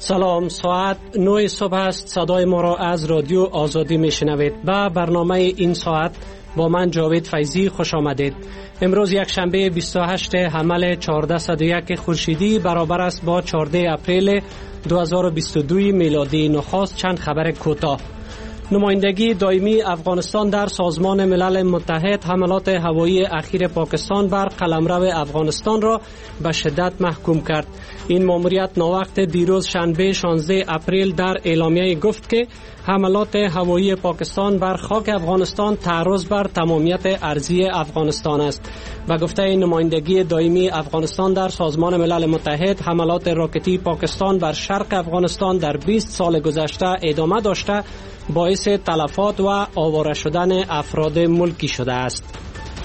سلام، ساعت 9 صبح است. صدای ما را از رادیو آزادی میشنوید. به برنامه این ساعت با من جاوید فیضی خوش آمدید. امروز یک شنبه 28 حمل 1401 خورشیدی برابر است با 14 اپریل 2022 میلادی. نخست چند خبر کوتاه. نمایندگی دائمی افغانستان در سازمان ملل متحد حملات هوایی اخیر پاکستان بر قلمرو افغانستان را به شدت محکوم کرد. این ماموریت ناوقت دیروز شنبه 16 اپریل در اعلامیه گفت که حملات هوایی پاکستان بر خاک افغانستان تعرض بر تمامیت ارضی افغانستان است. به گفته نمایندگی دائمی افغانستان در سازمان ملل متحد، حملات راکتی پاکستان بر شرق افغانستان در 20 سال گذشته ادامه داشته باعث تلفات و آواره شدن افراد ملکی شده است.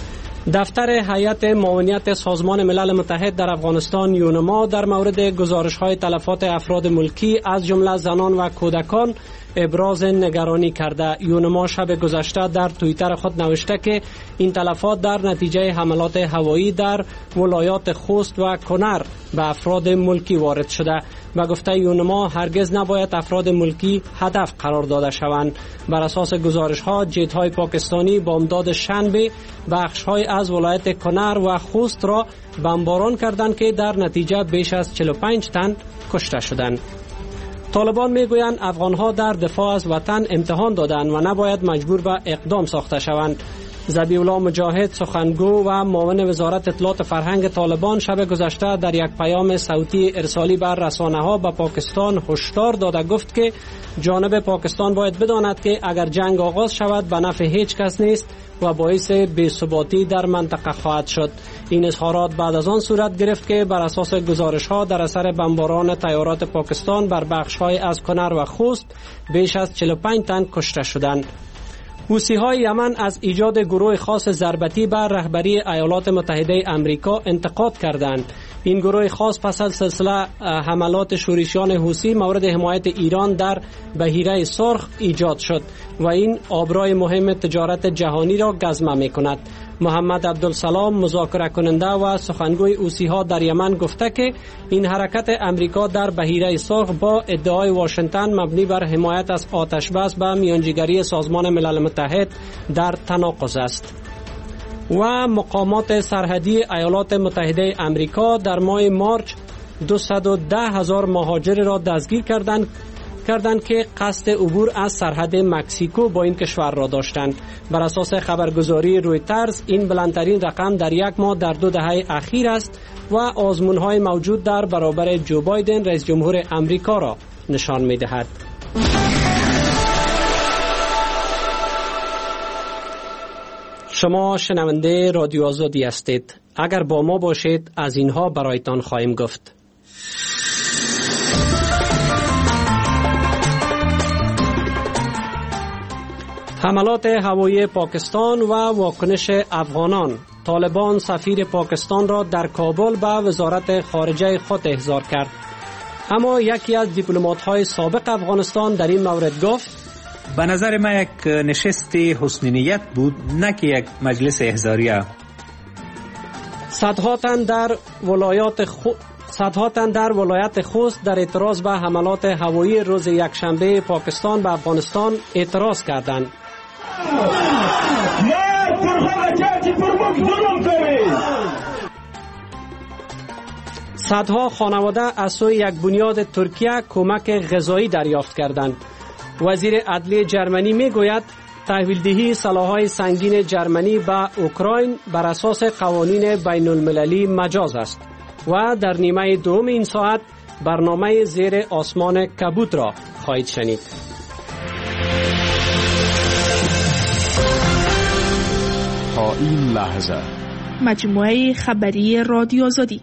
دفتر هیئت معاونیت سازمان ملل متحد در افغانستان یونما در مورد گزارش‌های تلفات افراد ملکی از جمله زنان و کودکان ابراز نگرانی کرده. یونما شب گذشته در توییتر خود نوشته که این تلفات در نتیجه حملات هوایی در ولایات خوست و کنر به افراد ملکی وارد شده. و گفته یونما هرگز نباید افراد ملکی هدف قرار داده شوند. بر اساس گزارش‌ها، جت‌های پاکستانی با امداد شنبه بخش‌های از ولایت کنر و خوست را بمباران کردند که در نتیجه بیش از 45 تن کشته شدند. طالبان میگویند افغانها در دفاع از وطن امتحان دادند و نباید مجبور به اقدام ساخته شوند. ذبیح الله مجاهد، سخنگو و معاون وزارت اطلاعات فرهنگ طالبان، شب گذشته در یک پیام صوتی ارسالی بر رسانه‌ها به پاکستان هشدار داده گفت که جانب پاکستان باید بداند که اگر جنگ آغاز شود به نفع هیچ کس نیست و باعث بی‌ثباتی در منطقه خواهد شد. این اظهارات بعد از آن صورت گرفت که بر اساس گزارش‌ها در اثر بمباران طیارات پاکستان بر بخش‌های از کنر و خوست بیش از 45 تن کشته شدند. حوثی‌های یمن از ایجاد گروه خاص ضربتی بر رهبری ایالات متحده آمریکا انتقاد کردند. این گروه خاص پس از سلسله حملات شورشیان حوثی مورد حمایت ایران در بحیره سرخ ایجاد شد و این آبراه مهم تجارت جهانی را گزمه می‌کند. محمد عبدالسلام، مذاکره کننده و سخنگوی حوثی‌ها در یمن، گفته که این حرکت امریکا در بحیره سرخ با ادعای واشنگتن مبنی بر حمایت از آتشبس به میانجیگری سازمان ملل متحد در تناقض است. و مقامات سرحدی ایالات متحده آمریکا در ماه مارچ 210,000 مهاجر را دستگیر کردند که قصد عبور از سرحد مکزیکو با این کشور را داشتند. بر اساس خبرگزاری رویترز این بلندترین رقم در یک ماه در 2 دهه اخیر است و آزمون‌های موجود در برابر جو بایدن رئیس جمهور آمریکا را نشان می‌دهد. شما شنونده رادیو آزادی هستید. اگر با ما باشید از اینها برایتان خواهیم گفت. حملات هوایی پاکستان و واکنش افغانان. طالبان سفیر پاکستان را در کابل به وزارت خارجه خود احضار کرد. اما یکی از دیپلمات‌های سابق افغانستان در این مورد گفت: به نظر من یک نشست حسن نیت بود، نه که یک مجلس احضاریه. صدها تن در ولایت خوست در اعتراض به حملات هوایی روز یکشنبه پاکستان به افغانستان اعتراض کردند. صدها خانواده از سوی یک بنیاد ترکیه کمک غذایی دریافت کردند. وزیر عدلیه جرمنی میگوید تحویلدهی سلاح‌های سنگین جرمنی به اوکراین بر اساس قوانین بین المللی مجاز است. و در نیمه دوم این ساعت برنامه زیر آسمان کبود را خواهید شنید. تا این لحظه مجموعه خبری رادیو آزادی.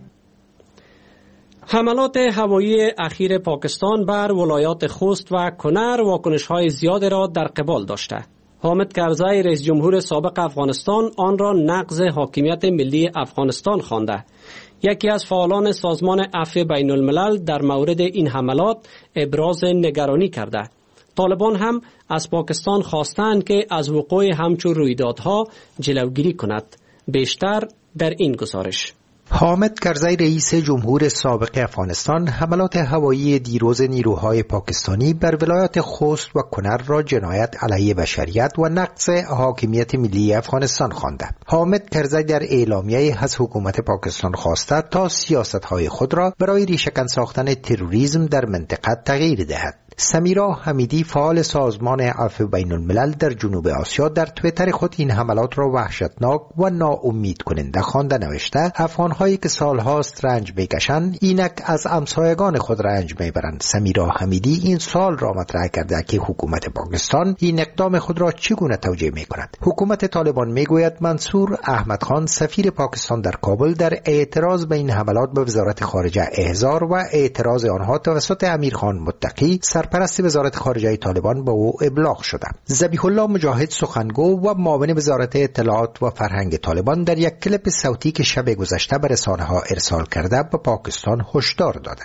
حملات هوایی اخیر پاکستان بر ولایات خوست و کنر واکنش‌های زیاد را در قبال داشته. حامد کرزی، رئیس جمهور سابق افغانستان، آن را نقض حاکمیت ملی افغانستان خوانده. یکی از فعالان سازمان عفو بین الملل در مورد این حملات ابراز نگرانی کرده. طالبان هم از پاکستان خواستند که از وقوع همچون رویدادها جلوگیری کند. بیشتر در این گزارش. حامد کرزی رئیس جمهور سابق افغانستان حملات هوایی دیروز نیروهای پاکستانی بر ولایات خوست و کنر را جنایت علیه بشریت و نقض حاکمیت ملی افغانستان خوانده. حامد کرزی در اعلامیه از حکومت پاکستان خواسته تا سیاست‌های خود را برای ریشه‌کن ساختن تروریسم در منطقه تغییر دهد. سمیرا حمیدی فعال سازمان عفو بین الملل در جنوب آسیا در توییتر خود این حملات را وحشتناک و ناامید کننده خوانده نوشته افغان‌هایی که سالهاست رنج می‌کشند اینک از همسایگان خود رنج می‌برند. سمیرا حمیدی این سوال را مطرح کرده که حکومت پاکستان این اقدام خود را چگونه توجیه می‌کند. حکومت طالبان می‌گوید منصور احمد خان سفیر پاکستان در کابل در اعتراض به این حملات به وزارت خارجه احضار و اعتراض آنها توسط امیرخان متقی سرپرست وزارت خارجه طالبان به او ابلاغ شده. ذبیح الله مجاهد سخنگو و معاون وزارت اطلاعات و فرهنگ طالبان در یک کلیپ صوتی که شب گذشته به رسانه‌ها ارسال کرده به پاکستان هشدار داده.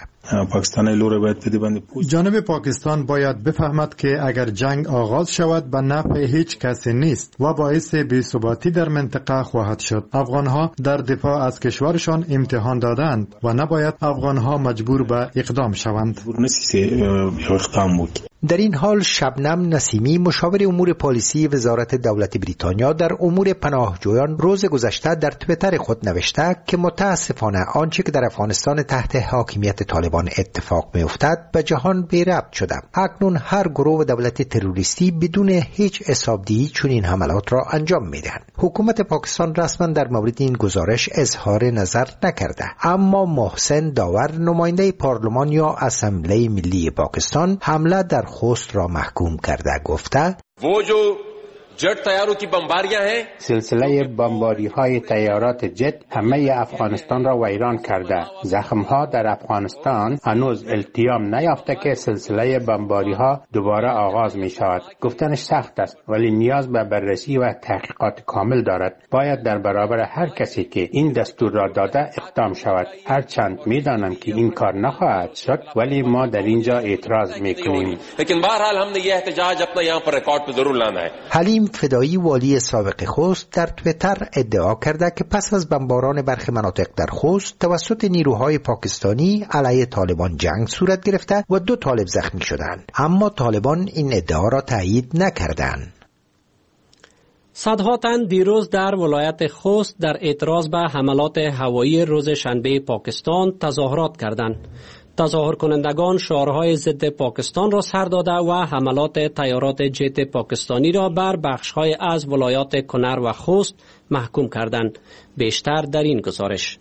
جانب پاکستان باید بفهمد که اگر جنگ آغاز شود به نفع هیچ کسی نیست و باعث بی‌ثباتی در منطقه خواهد شد. افغانها در دفاع از کشورشان امتحان دادند و نباید افغانها مجبور به اقدام شوند. در این حال شبنم نسیمی مشاور امور پالیسی وزارت دولت بریتانیا در امور پناهجویان روز گذشته در توییتر خود نوشته که متاسفانه آنچه که در افغانستان تحت حاکمیت طالبان اتفاق می‌افتد به جهان بی ربط شده. اکنون هر گروه دولت تروریستی بدون هیچ حسابدهی چنین حملات را انجام می‌دهند. حکومت پاکستان رسما در مورد این گزارش اظهار نظر نکرده، اما محسن داور نماینده پارلمان یا اسمبلی ملی پاکستان حمله در خوست را محکوم کرده گفته سلسله بمباری های تیارات جت همه افغانستان را ویران کرده. زخم ها در افغانستان هنوز التیام نیافته که سلسله بمباری ها دوباره آغاز می شود. گفتنش سخت است ولی نیاز به بررسی و تحقیقات کامل دارد. باید در برابر هر کسی که این دستور را داده اقدام شود. هرچند می دانم که این کار نخواهد شد ولی ما در اینجا اعتراض می کنیم. لیکن بہرحال ہم نے یہ احتجاج اپنا یہاں پر ریکارڈ پہ ضرور لانا ہے. حلیم فدایی والی سابق خوست در توییتر ادعا کرده که پس از بمباران برخی مناطق در خوست توسط نیروهای پاکستانی علیه طالبان جنگ صورت گرفته و 2 طالب زخمی شدند، اما طالبان این ادعا را تایید نکردند. صدها تن دیروز در ولایت خوست در اعتراض به حملات هوایی روز شنبه پاکستان تظاهرات کردند. تظاهر کنندگان شعارهای ضد پاکستان را سر داده و حملات تیارات جت پاکستانی را بر بخش‌های از ولایات کنر و خوست محکوم کردند. بیشتر در این گزارش.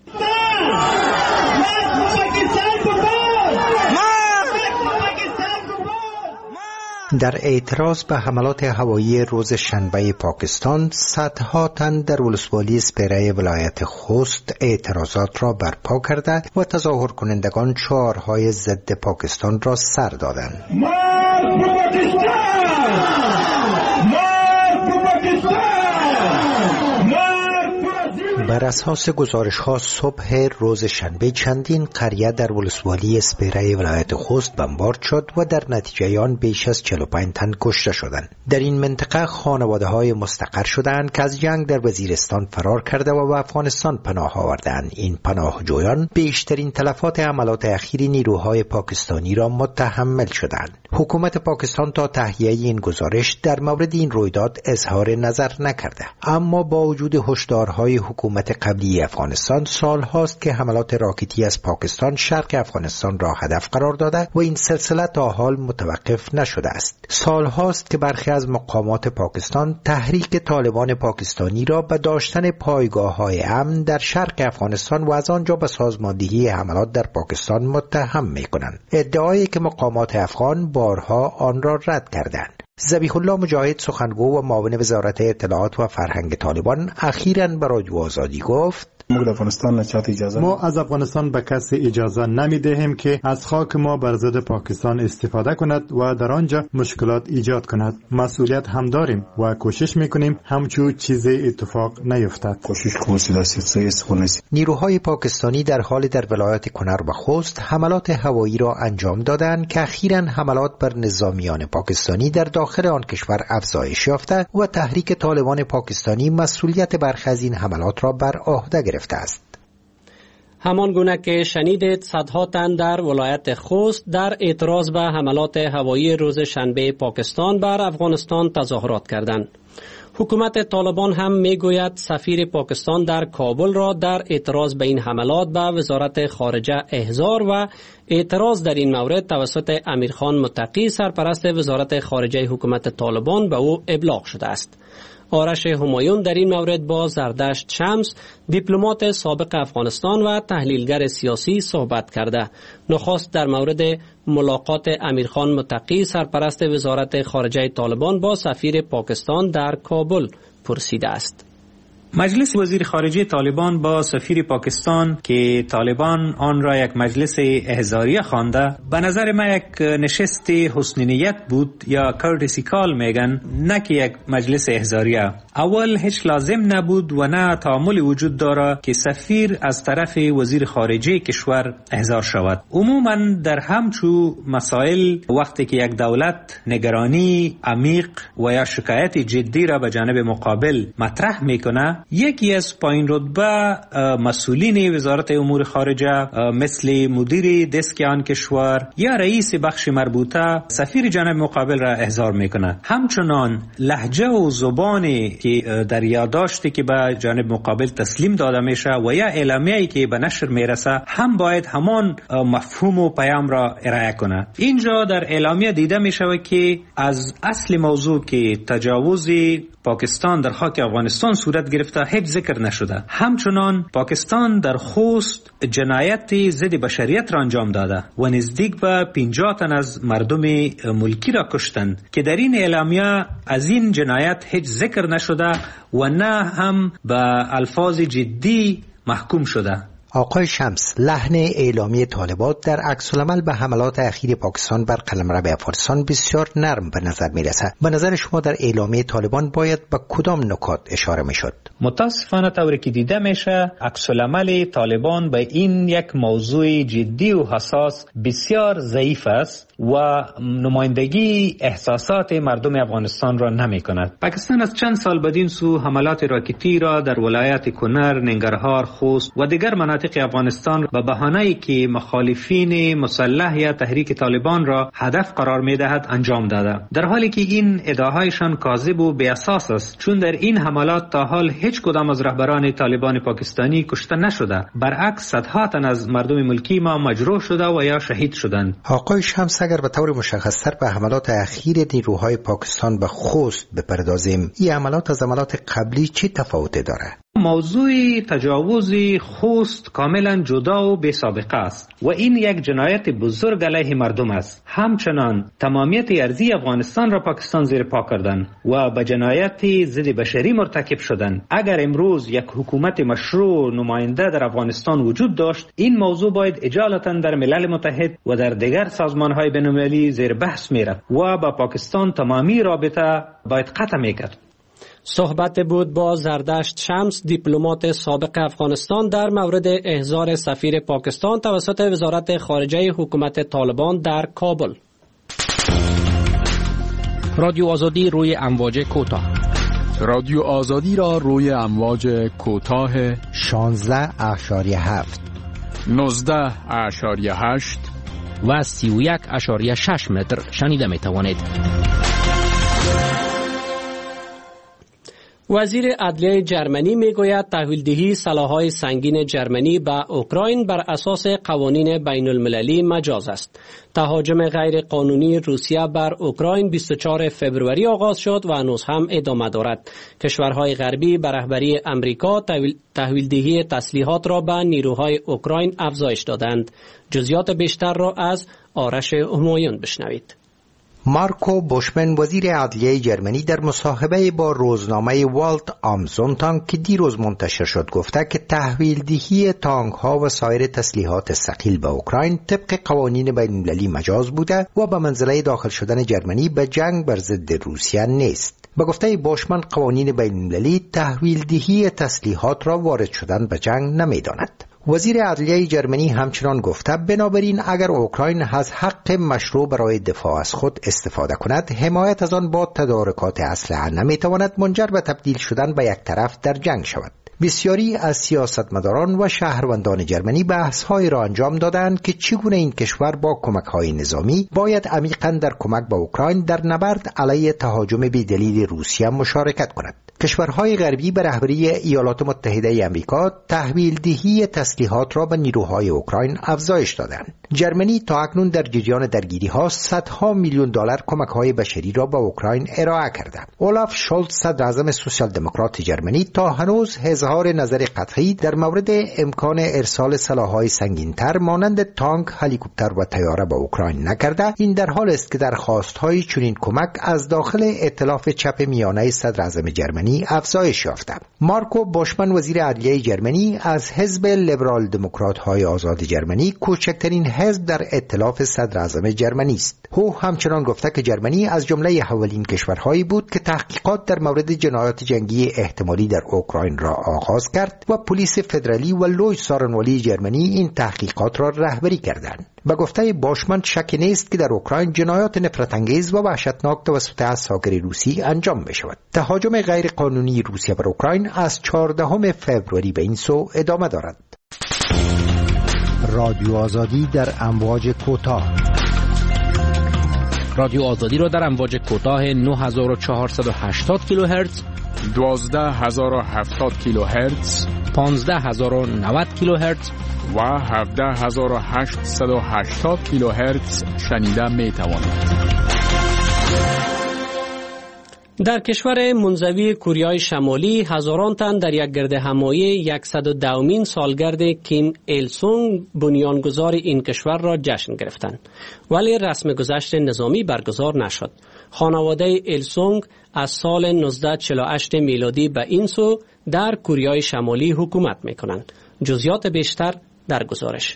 در اعتراض به حملات هوایی روز شنبه پاکستان صدها تن در ولسوالی سپیره ولایت خوست اعتراضات را برپا کرده و تظاهر کنندگان شعارهای ضد پاکستان را سر دادند. بر اساس گزارش‌ها صبح روز شنبه چندین قریه در ولسوالی سپیره ولایت خوست بمبارد شد و در نتیجه آن بیش از 45 تن کشته شدند. در این منطقه خانواده‌های مستقر شدند که از جنگ در وزیرستان فرار کرده و به افغانستان پناه آوردند. این پناهجویان بیشترین تلفات حملات اخیر نیروهای پاکستانی را متحمل شدند. حکومت پاکستان تا تهیه این گزارش در مورد این رویداد اظهار نظر نکرده، اما با وجود هشدارهای حکومت قبلی افغانستان سال هاست که حملات راکتی از پاکستان شرق افغانستان را هدف قرار داده و این سلسله تا حال متوقف نشده است. سال هاست که برخی از مقامات پاکستان تحریک طالبان پاکستانی را به داشتن پایگاه‌های امن در شرق افغانستان و از آنجا به سازماندهی حملات در پاکستان متهم می‌کنند. ادعایی که مقامات افغان بارها آن را رد کردند. ذبیح الله مجاهد سخنگو و معاون وزارت اطلاعات و فرهنگ طالبان اخیراً به رادیو آزادی گفت ما از افغانستان به کسی اجازه نمی دهیم که از خاک ما بر ضد پاکستان استفاده کند و در آنجا مشکلات ایجاد کند. مسئولیت هم داریم و کوشش میکنیم همچون چیزی اتفاق نیفتد. نیروهای پاکستانی در حال در ولایت کنر و خوست حملات هوایی را انجام دادند که اخیراً حملات بر نظامیان پاکستانی در داخل آن کشور افزایش یافته و تحریک طالبان پاکستانی مسئولیت برخی از این حملات را بر عهده گرفته است. همان گونه که شنیدید صدها تن در ولایت خوست در اعتراض به حملات هوایی روز شنبه پاکستان بر افغانستان تظاهرات کردند. حکومت طالبان هم میگوید سفیر پاکستان در کابل را در اعتراض به این حملات به وزارت خارجه احضار و اعتراض در این مورد توسط امیرخان متقی سرپرست وزارت خارجه حکومت طالبان به او ابلاغ شده است. آرش همایون در این مورد با زردشت شمس دیپلمات سابق افغانستان و تحلیلگر سیاسی صحبت کرده. نخست در مورد ملاقات امیرخان متقی سرپرست وزارت خارجه طالبان با سفیر پاکستان در کابل پرسیده است. مجلس وزیر خارجه طالبان با سفیر پاکستان که طالبان آن را یک مجلس احضاریه خوانده، به نظر من یک نشست حسن نیت بود یا کورتسی کال میگن، نه که یک مجلس احضاریه. اول هیچ لازم نبود و نه تعامل وجود داره که سفیر از طرف وزیر خارجه کشور احضار شود. عموما در همچو مسائل وقتی که یک دولت نگرانی عمیق و یا شکایت جدی را به جانب مقابل مطرح میکنه، یکی از پایین رتبه مسئولین وزارت امور خارجه مثل مدیر دسک آن کشور یا رئیس بخش مربوطه سفیر جانب مقابل را احضار میکنه. همچنان لهجه و زبانی که در یادداشتی که به جانب مقابل تسلیم داده میشه و یا اعلامیه‌ای که به نشر میرسه هم باید همان مفهوم و پیام را ارائه کنه. اینجا در اعلامیه دیده میشه که از اصل موضوع که تجاوز پاکستان در خاک افغانستان صورت گرفته هیچ ذکر نشده. همچنان پاکستان در خوست جنایت ضد بشریت را انجام داده و نزدیک به 50 تن از مردم ملکی را کشتند که در این اعلامیه از این جنایت هیچ ذکر نشده و نه هم به الفاظ جدی محکوم شده. آقای شمس، لحن اعلامی طالبان در عکس‌العمل به حملات اخیر پاکستان بر قلمرو افغانستان بسیار نرم به نظر می‌رسد. به نظر شما در اعلامیه طالبان باید به کدام نکات اشاره می‌شد؟ متاسفانه طوری که دیده میشه عکس‌العمل طالبان به این یک موضوع جدی و حساس بسیار ضعیف است و نمایندگی احساسات مردم افغانستان را نمی‌کند. پاکستان از چند سال بدین سو حملات راکتی را در ولایت کنر، ننگرهار، خوست و دیگر مناطق افغانستان به بهانه‌ای که مخالفین مسلح یا تحریک طالبان را هدف قرار می‌دهد انجام داده، در حالی که این ادعاهایشان کاذب و بی اساس است، چون در این حملات تا حال هیچ کدام از رهبران طالبان پاکستانی کشته نشده. برعکس صدها تن از مردم ملکی ما مجروح شده و یا شهید شدند. آقای شمس، اگر به طور مشخص‌تر به حملات اخیر نیروهای پاکستان به خوست بپردازیم، این حملات از حملات قبلی چه تفاوتی داره؟ موضوع تجاوز خوست کاملا جدا و بی سابقه است و این یک جنایت بزرگ علیه مردم است. همچنان تمامیت ارضی افغانستان را پاکستان زیر پا کردند و به جنایت ضد بشری مرتکب شدند. اگر امروز یک حکومت مشروع نماینده در افغانستان وجود داشت، این موضوع باید اجالتا در ملل متحد و در دیگر سازمان‌های بین‌المللی زیر بحث میرفت و با پاکستان تمامی رابطه باید قطع میکرد. صحبت بود با زردشت شمس، دیپلمات سابق افغانستان، در مورد احضار سفیر پاکستان توسط وزارت خارجه حکومت طالبان در کابل. رادیو آزادی روی امواج کوتاه. رادیو آزادی را روی امواج کوتاه 16.7 19.8 و 31.6 متر شنیده می توانید. وزیر عدلیه جرمنی میگوید تحویلدهی سلاح‌های سنگین جرمنی به اوکراین بر اساس قوانین بین المللی مجاز است. تهاجم غیر قانونی روسیه بر اوکراین 24 فوریه آغاز شد و هنوز هم ادامه دارد. کشورهای غربی به رهبری امریکا تحویلدهی تسلیحات را به نیروهای اوکراین افزایش دادند. جزئیات بیشتر را از آرش همایون بشنوید. مارکو بوشمن وزیر عدلیه جرمنی در مصاحبه با روزنامه والت ام زونتاگ که دیروز منتشر شد گفته که تحویلدهی تانک‌ها و سایر تسلیحات ثقیل به اوکراین طبق قوانین بین‌المللی مجاز بوده و به منزله داخل شدن جرمنی به جنگ بر ضد روسیه نیست. به گفته بوشمن قوانین بین‌المللی تحویلدهی تسلیحات را وارد شدن به جنگ نمی‌داند. وزیر عدلیه جرمنی همچنان گفته بنابراین اگر اوکراین از حق مشروع برای دفاع از خود استفاده کند، حمایت از آن با تدارکات اسلحه نمیتواند منجر به تبدیل شدن به یک طرف در جنگ شود. بسیاری از سیاستمداران و شهروندان جرمنی بحث‌های را انجام دادند که چگونه این کشور با کمک‌های نظامی باید عمیقاً در کمک به اوکراین در نبرد علیه تهاجم بی‌دلیل روسیه مشارکت کند. کشورهای غربی به رهبری ایالات متحده آمریکا تحویل دهی تسلیحات را به نیروهای اوکراین افزایش دادند. جرمنی تا اکنون در جریان درگیری‌ها صدها میلیون دلار کمک‌های بشری را به اوکراین ارائه کرده. اولاف شولز صدر اعظم سوسیال دموکرات جرمنی تا هنوز اظهار نظر قطعی در مورد امکان ارسال سلاح‌های سنگین‌تر مانند تانک، هلیکوپتر و طیاره به اوکراین نکرده. این در حال است که درخواست‌های چنین کمک از داخل ائتلاف چپ میانه صدر اعظم جرمنی افزایش یافته. مارکو بوشمن وزیر عدلیه جرمنی از حزب لیبرال دموکرات‌های آزاد جرمنی کوچکترین حزب در ائتلاف صدر اعظم جرمنی است. او همچنان گفته که جرمنی از جمله اولین کشورهایی بود که تحقیقات در مورد جنایات جنگی احتمالی در اوکراین را آغاز کرد و پلیس فدرالی و لوی سارنوالی جرمنی این تحقیقات را رهبری کردند. به گفته باشمن شک نیست که در اوکراین جنایات نفرت انگیز و وحشتناک توسط اساگر روسی انجام بشود. تهاجم غیر قانونی روسیه بر اوکراین از 14 فوریه به این سو ادامه دارد. رادیو آزادی در امواج کوتاه. رادیو آزادی را در امواج کوتاه 9480 کیلوهرتز، 12070 کیلوهرتز، 15090 کیلوهرتز و 17880 کیلوهرتز شنیده می توانید. در کشور منزوی کوریای شمالی هزاران تن در یک گردهمایی 102مین سالگرد کیم ایل سونگ بنیانگذار این کشور را جشن گرفتند، ولی رسم گذشت نظامی برگزار نشد. خانواده ایل سونگ از سال 1948 میلادی به این سو در کوریای شمالی حکومت میکنند. جزئیات بیشتر در گزارش.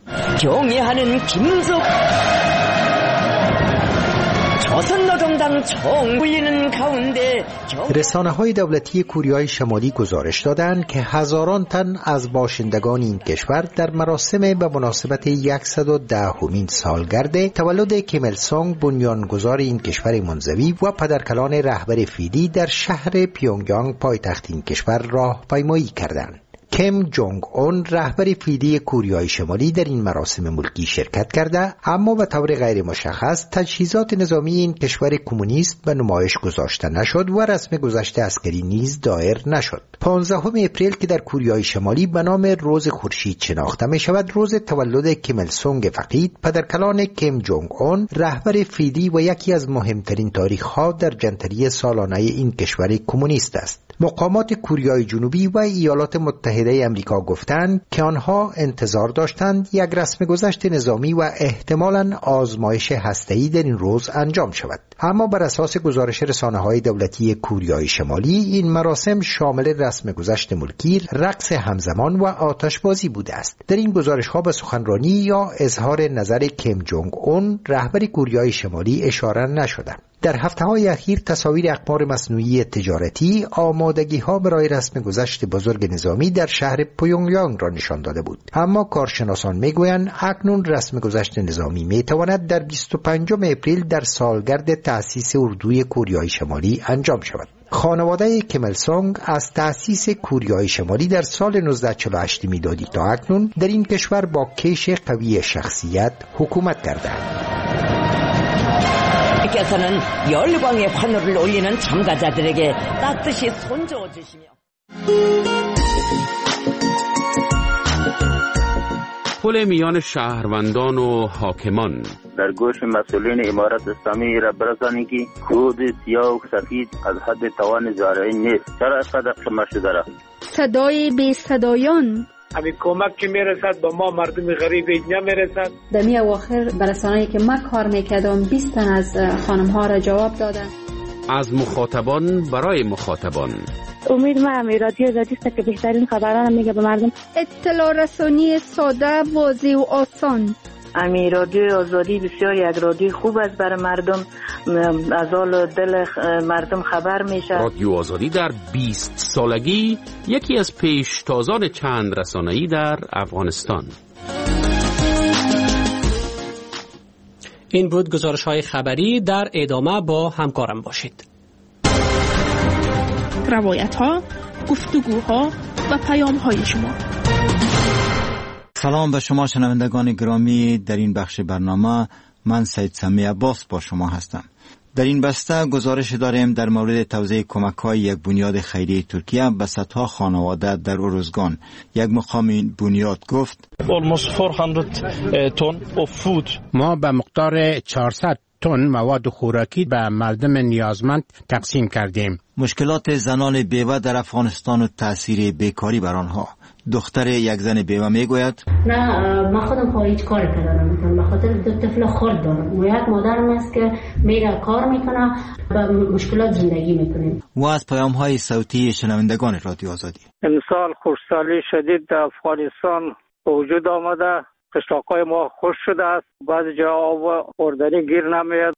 رسانه‌های دولتی کوریای شمالی گزارش دادند که هزاران تن از باشندگان این کشور در مراسم به مناسبت 110مین سالگرد تولد کیم ایل سونگ بنیانگذار این کشور منزوی و پدرکلان رهبر فعلی در شهر پیونگیانگ پایتخت این کشور راهپیمایی کردند. کیم جونگ اون رهبر فعلی کوریای شمالی در این مراسم ملکی شرکت کرده، اما به طور غیر مشخص تجهیزات نظامی این کشور کمونیست به نمایش گذاشته نشد و رسم گذشت عسکری نیز دایر نشد. 15 اپریل که در کوریای شمالی به نام روز خورشید شناخته می شود، روز تولد کیم ایل سونگ فقید، پدرکلان کیم جونگ اون رهبر فعلی و یکی از مهمترین تاریخ‌ها در جنتری سالانه این کشور کمونیست است. مقامات کوریای جنوبی و ایالات متحده آمریکا گفتند که آنها انتظار داشتند یک رسم گذشت نظامی و احتمالاً آزمایش هسته‌ای در این روز انجام شود. اما بر اساس گزارش رسانه‌های دولتی کوریای شمالی این مراسم شامل رسم گذشت ملکی، رقص همزمان و آتشبازی بوده است. در این گزارش‌ها به سخنرانی یا اظهار نظر کیم جونگ اون رهبر کوریای شمالی اشاره نشده. در هفته‌های اخیر تصاویر اقمار مصنوعی تجارتی آمادگی‌ها برای رسم گذشت بزرگ نظامی در شهر پیونگیانگ را نشان داده بود، اما کارشناسان میگویند اکنون رسم گذشت نظامی میتواند در 25 اپریل در سالگرد تأسیس اردوی کوریای شمالی انجام شود. خانواده کیم ایل سونگ از تأسیس کوریای شمالی در سال 1948 میلادی تا اکنون در این کشور با کش قوی شخصیت حکومت کردند. 께서는 열광의 환호를 올리는 참가자들에게 따뜻이 손저어 주시며 پل میان شهروندان و حاکمان در گوش مسئولین امارت اسلامی را برسانید که کود سیاه و سفید از حد توان زارعین نیست. چرا اینقدر قمه شده را؟ صدای بی صدایان همین کمک که میرسد با ما مردم غریب اینجا میرسد. در می اواخر برسانه‌ای که من کار میکردم 20 تن از خانم ها را جواب دادن. از مخاطبان برای مخاطبان. امید من رادیو آزادی است که بهترین خبران میگه به مردم. اطلاع رسانی ساده، واضح و آسان. رادیو آزادی بسیار یک رادیو خوب است برای مردم، از حال دل مردم خبر میشه. رادیو آزادی در 20 سالگی یکی از پیشتازان چند رسانه‌ای در افغانستان. این بود گزارش‌های خبری. در ادامه با همکارم باشید. روایت‌ها، گفتگوها، و پیام‌های شما. سلام به شما شنوندگان گرامی. در این بخش برنامه من سید سمی عباس با شما هستم. در این بسته گزارش داریم در مورد توزیع کمک‌های یک بنیاد خیریه ترکیه به صدها خانواده در ارزگان. یک مقام این بنیاد گفت ما به مقدار 400 تن مواد خوراکی به مردم نیازمند تقسیم کردیم. مشکلات زنان بیوه در افغانستان و تاثیر بیکاری بر آنها. دختر یک زن بیوه میگوید نه من خودم هیچ کاری ندارم، به خاطر دو طفل خرد دارم و یک مادرم است که میره کار میکنه و مشکلات زندگی میکنیم. و از پیام‌های صوتی شنوندگان رادیو آزادی. امسال خشکسالی شدید در افغانستان وجود آمده، قشلاق‌های ما خشک شده است، بعضی جا آب خوردنی گیر نمیاد.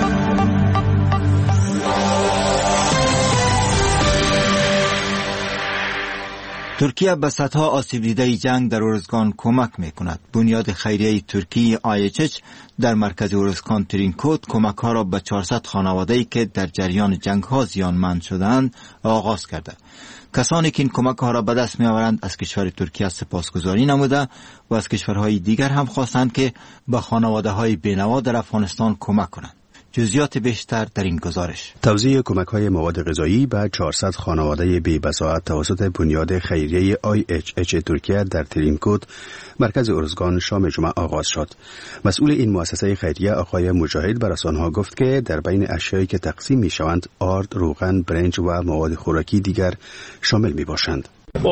ترکیه به صدها آسیب دیده جنگ در ارزگان کمک میکند. بنیاد خیریه ترکی IHH در مرکز ارزگان ترینکوت کمک ها را به 400 خانواده‌ای که در جریان جنگ ها زیانمند شدند آغاز کرده. کسانی که این کمک ها را به دست می آورند از کشور ترکیه سپاسگزاری نموده و از کشورهای دیگر هم خواستند که به خانواده های بینوا در افغانستان کمک کنند. جزئیات بیشتر در این گزارش. توزیع کمک‌های مواد غذایی به 400 خانواده بی‌بضاعت توسط بنیاد خیریه IHH ترکیه در ترینکوت مرکز ارزگان شام جمعه آغاز شد. مسئول این مؤسسه خیریه آقای مجاهد به رسانه‌ها گفت که در بین اشیایی که تقسیم می‌شوند آرد، روغن، برنج و مواد خوراکی دیگر شامل می‌باشند.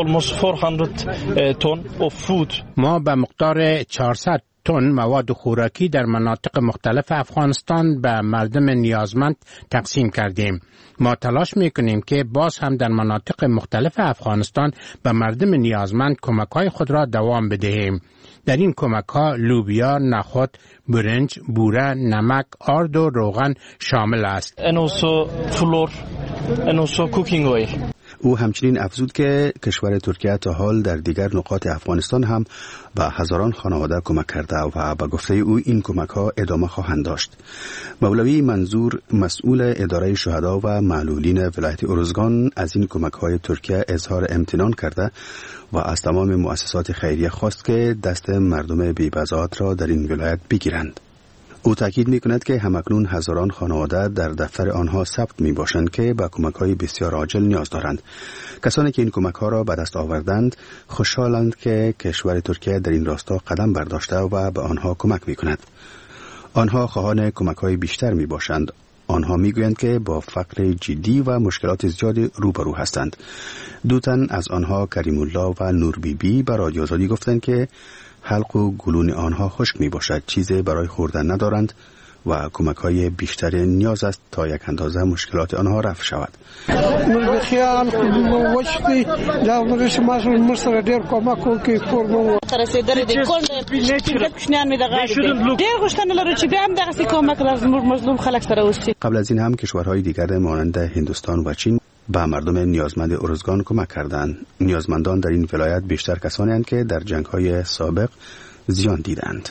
ما به مقدار 400 تن مواد خوراکی در مناطق مختلف افغانستان به مردم نیازمند تقسیم کردیم. ما تلاش میکنیم که باز هم در مناطق مختلف افغانستان به مردم نیازمند کمک‌های خود را دوام بدهیم. در این کمک‌ها لوبیا، نخود، برنج، بوره، نمک، آرد و روغن شامل است. او همچنین افزود که کشور ترکیه تا حال در دیگر نقاط افغانستان هم به هزاران خانواده کمک کرده و به گفته او این کمک ها ادامه خواهند داشت. مولوی منظور مسئول اداره شهدا و معلولین ولایت ارزگان از این کمک های ترکیه اظهار امتنان کرده و از تمام مؤسسات خیریه خواست که دست مردم بی‌بضاعت را در این ولایت بگیرند. او تاکید می‌کند که همکنون هزاران خانواده در دفتر آنها ثبت می‌باشند که به کمک‌های بسیار عاجل نیاز دارند. کسانی که این کمک‌ها را به دست آوردند خوشحالند که کشور ترکیه در این راستا قدم برداشته و به آنها کمک می‌کند. آنها خواهان کمک‌های بیشتر می‌باشند. آنها می‌گویند که با فقر جدی و مشکلات زیاد روبرو هستند. دو تن از آنها کریم الله و نور بیبی به رادیو آزادی گفتند که حلق و گلون آنها خشک می باشد، چیزی برای خوردن ندارند و کمک‌های بیشتر نیاز است تا یک اندازه مشکلات آنها رفع شود. قبل از این هم کشورهای دیگر مانند هندوستان و چین به مردم نیازمند ارزگان کمک کردند. نیازمندان در این ولایت بیشتر کسانی هستند که در جنگ‌های سابق زیان دیدند.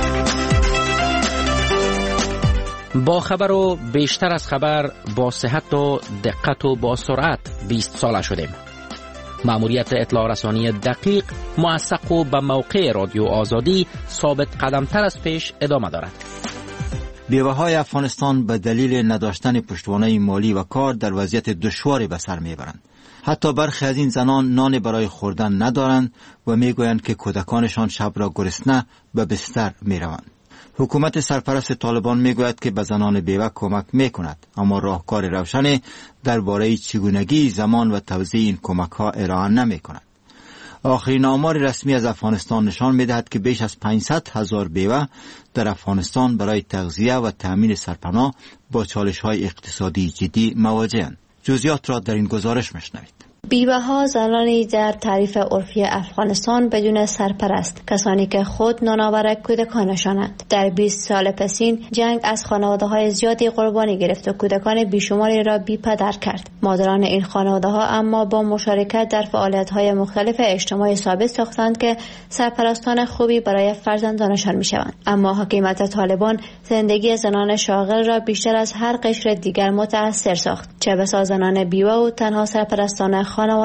با خبر و بیشتر از خبر، با صحت و دقت و با سرعت 20 ساله شدیم. مأموریت اطلاع رسانی دقیق، موثق و به موقع رادیو آزادی ثابت قدمتر از پیش ادامه دارد. بیوه‌های افغانستان به دلیل نداشتن پشتوانه مالی و کار در وضعیت دشواری به سر میبرند. حتی برخی از این زنان نان برای خوردن ندارند و میگویند که کودکانشان شب را گرسنه به بستر میروند. حکومت سرپرست طالبان میگوید که به زنان بیوه کمک میکند، اما راهکار روشن درباره چگونگی زمان و توزیع این کمک ها ارائه نمیکند. آخرین آمار رسمی از افغانستان نشان می‌دهد که بیش از 500,000 بیوه در افغانستان برای تغذیه و تأمین سرپناه با چالش‌های اقتصادی جدی مواجه‌اند. جزئیات را در این گزارش می‌شنوید. بیوه‌ها زنانی در تعریف عرفی افغانستان بدون سرپرست، کسانی که خود نانآور کودکانشانند. در 20 سال پسین جنگ از خانواده‌های زیادی قربانی گرفت و کودکان بیشماری را بی‌پدر کرد. مادران این خانواده‌ها اما با مشارکت در فعالیت‌های مختلف اجتماعی ثابت ساختند که سرپرستان خوبی برای فرزندانشان می‌شوند. اما حکومت طالبان زندگی زنان شاغل را بیشتر از هر قشر دیگر متأثر ساخت، چه بسا زنان بیوه و تنها سرپرستان خانواده.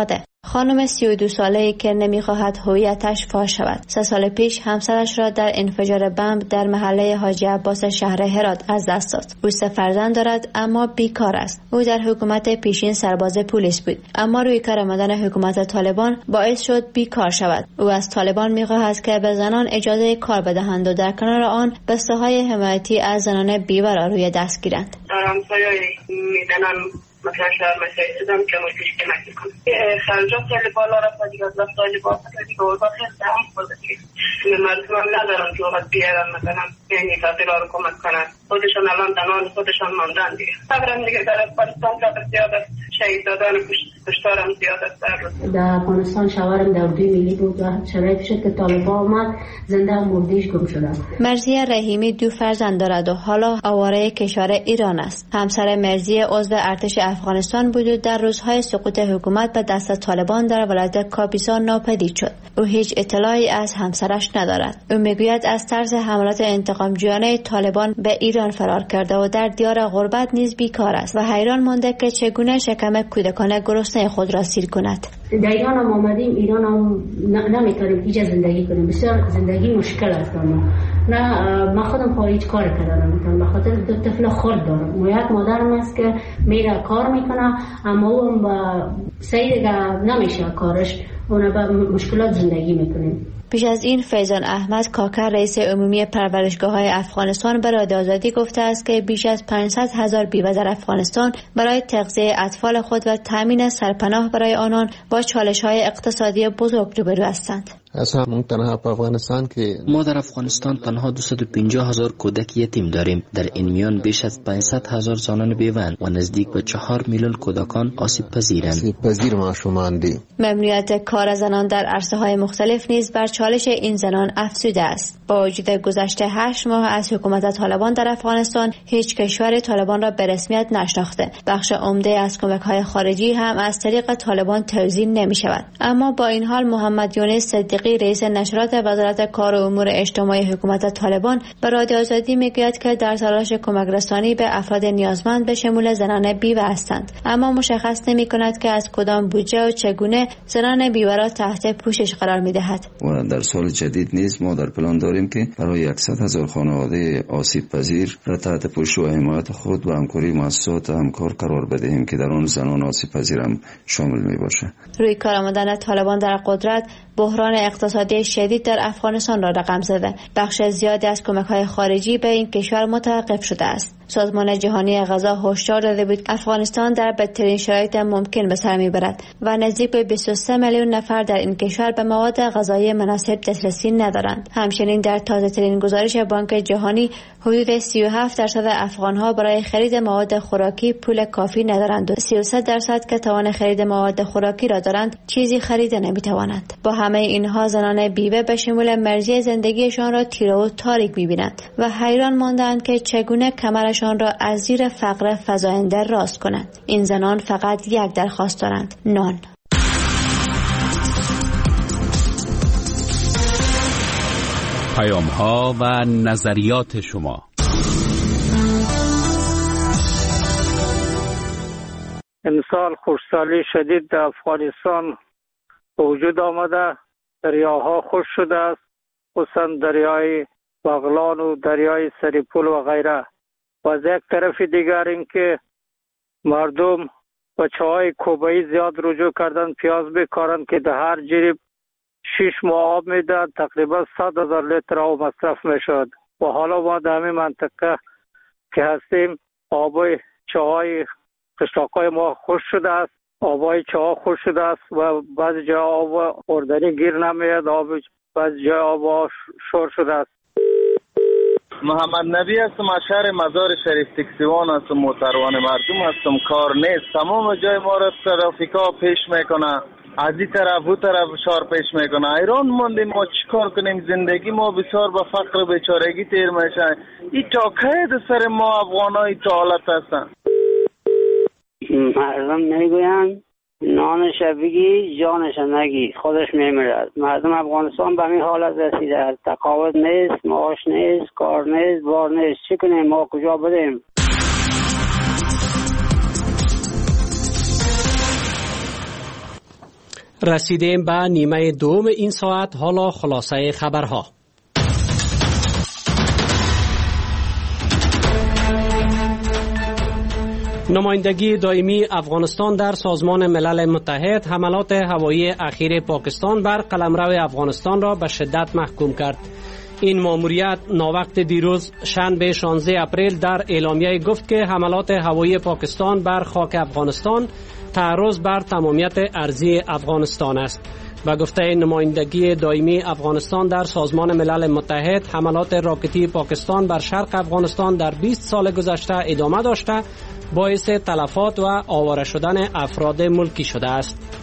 خانم 32 ساله‌ای که نمی‌خواهد هویتش فاش شود 3 سال پیش همسرش را در انفجار بمب در محله حاجی عباس شهر هرات از دست داد. او 3 فرزند دارد اما بیکار است. او در حکومت پیشین سرباز پلیس بود اما روی کار آمدن حکومت طالبان باعث شد بیکار شود. او از طالبان می‌خواهد که به زنان اجازه کار بدهند و در کنار آن بسته‌های حمایتی از زنان بیوه را روی دست گیرند. همسایه‌ای میدنن مثلا شهر مسایی شدم که مشکلش کمک میکنم. خرجات خیلی بالا رفت دیگه از وقت لباس دیگه اوضاع خیلی سهم بوده دیگه. مردم هم ندارن که وقت بیارن مثلا یعنی فاطمه رو کمک کنن. خودشان الان تنان خودشان ماندن دیگه. خبرم دیگه در افغانستان خبر زیاد است. شهید دادن کشتار هم زیاد است در افغانستان. شوهرم در 2 میلی بود و شرایط شد که طالبان اومد زنده مردیش گم شدن. مرضیه رحیمی 2 فرزند دارد و حالا آواره کشور ایران است. همسر مرضیه عضو ارتش افغانستان بود و در روزهای سقوط حکومت به دست طالبان در ولایت کاپیسا ناپدید شد. او هیچ اطلاعی از همسرش ندارد. او میگوید از طرز حملات انتقامجویانه طالبان به ایران فرار کرده و در دیار غربت نیز بیکار است و حیران مانده که چگونه شکم کودکان گرسنه خود را سیر کند. در ایران هم آمدیم، ایران هم نمیتونیم هیچ زندگی کنیم، بسیار زندگی مشکل است. نه من خودم خارج کار کردم، به خاطر 2 طفل خرد دارم و یک مادرم است که میره کار میکنه اما اون با سعی نمیشه کارش، اون با مشکلات زندگی میکنیم. پیش از این فیضان احمد کاکر رئیس عمومی پرورشگاه‌های افغانستان به رادیو آزادی گفته است که بیش از 500,000 بیوه در افغانستان برای تغذیه اطفال خود و تامین سرپناه برای آنان با چالش‌های اقتصادی بزرگ روبرو هستند. ما در افغانستان تنها 250,000 کودک یتیم داریم. در این میان بیش از 500,000 زنان بیوه‌اند و نزدیک به 4 میلیون کودکان آسیب پذیرند. ممنوعیت کار زنان در عرصه‌های مختلف نیز بر چالش این زنان افزوده است. با وجود گذشته 8 ماه از حکومت طالبان در افغانستان، هیچ کشور طالبان را به رسمیت نشناخته. بخش عمده از کمک‌های خارجی هم از طریق طالبان توزیع نمی‌شود. اما با این حال محمد یونس صدیقی رئیس نشرات وزارت کار و امور اجتماعی حکومت طالبان به رادیو آزادی میگوید که در تلاش کمک رسانی به افراد نیازمند به شمول زنان بیوه هستند، اما مشخص نمی‌کند که از کدام بودجه و چگونه زنان بیوه را تحت پوشش قرار می‌دهد. و در سال جدید نیز ما در پلان داریم که برای 100,000 خانواده آسیب پذیر را تحت پوشش و حمایت خود و همکاری مؤسسات همکار قرار بدهیم که در آن زنان آسیب پذیر هم شامل می‌باشد. روی کار آمدن طالبان در قدرت بحران اقتصادی شدید در افغانستان را رقم زده. بخش زیادی از کمک‌های خارجی به این کشور متوقف شده است. سازمان جهانی غذا هشدار داده بود افغانستان در بدترین شرایط ممکن به سر میبرد و نزدیک به 23 میلیون نفر در این کشور به مواد غذایی مناسب دسترسی ندارند. همچنین در تازه‌ترین گزارش بانک جهانی حدود 37% افغان‌ها برای خرید مواد خوراکی پول کافی ندارند و 33% که توان خرید مواد خوراکی را دارند چیزی خریده نمی‌توانند. با همه اینها زنان بیوه به شمول مرزی زندگیشان را تیره و تاریک می‌بینند و حیران ماندند که چگونه کمرشان را از زیر فقر فزاینده راست کنند. این زنان فقط یک درخواست دارند: نان. پیام‌ها و نظریات شما. امسال خشکسالی شدید در افغانستان به وجود آمده، دریاها خشک شده است، خصوصا دریای بغلان و دریای سریپول و غیره. و از یک طرف دیگر اینکه مردم به چاهای کوبایی زیاد رجوع کردن، پیاز بکارن که در هر جریب 6 ماه آب میدن، تقریبا 100,000 لیتر آب مصرف میشد. و حالا ما در همین منطقه که هستیم آبای چاهای قشلاقای ما خشک شده است، آبای چاها خشک شده است و بعضی جا آب خوردنی گیر نمیاد، بعضی جا آب شور شده است. محمد نبی هستم، از شهر مزار شریف تکسیوان هستم، محترم مردم هستم، کار نیست، تمام جای ما را ترافیکا پیش میکنه، از این طرف او طرف شار پیش میکنه. ایران ماندیم، ما چیکار کنیم؟ زندگی ما بسیار به فقر و بیچارگی تیر میشه. این تا که سر ما افغانای تا حالت هستن. مردم میگویند نانش بگی جانش نگی، خودش میمیرد. مردم افغانستان به این حالت رسیده است، تقاعد نیست، معاش نیست، کار نیست، بار نیست. چی کنیم؟ ما کجا بدیم؟ رسیدیم به نیمه دوم این ساعت. حالا خلاصه خبرها. نمایندگی دائمی افغانستان در سازمان ملل متحد حملات هوایی اخیر پاکستان بر قلمرو افغانستان را به شدت محکوم کرد. این ماموریت ناوقت دیروز شنبه 16 اپریل در اعلامیه گفت که حملات هوایی پاکستان بر خاک افغانستان تعرض بر تمامیت ارضی افغانستان است. با گفته نمایندگی دائمی افغانستان در سازمان ملل متحد، حملات راکتی پاکستان بر شرق افغانستان در 20 سال گذشته ادامه داشته باعث تلفات و آواره شدن افراد ملکی شده است.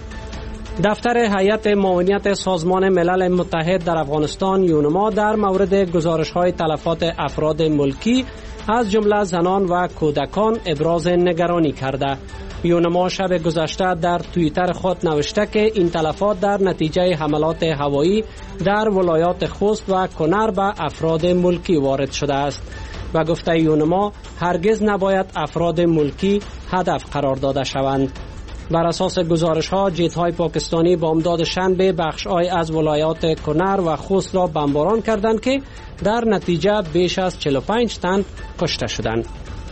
دفتر هیئت معاونیت سازمان ملل متحد در افغانستان یونما در مورد گزارش‌های تلفات افراد ملکی از جمله زنان و کودکان ابراز نگرانی کرده. یونما شب گذشته در توییتر خود نوشته که این تلفات در نتیجه حملات هوایی در ولایات خوست و کنر به افراد ملکی وارد شده است. و گفته یونما هرگز نباید افراد ملکی هدف قرار داده شوند. بر اساس گزارش‌ها، جت‌های پاکستانی با امداد شنبه بخش‌های از ولایات کنر و خوست را بمباران کردند که در نتیجه بیش از 45 تن کشته شدند.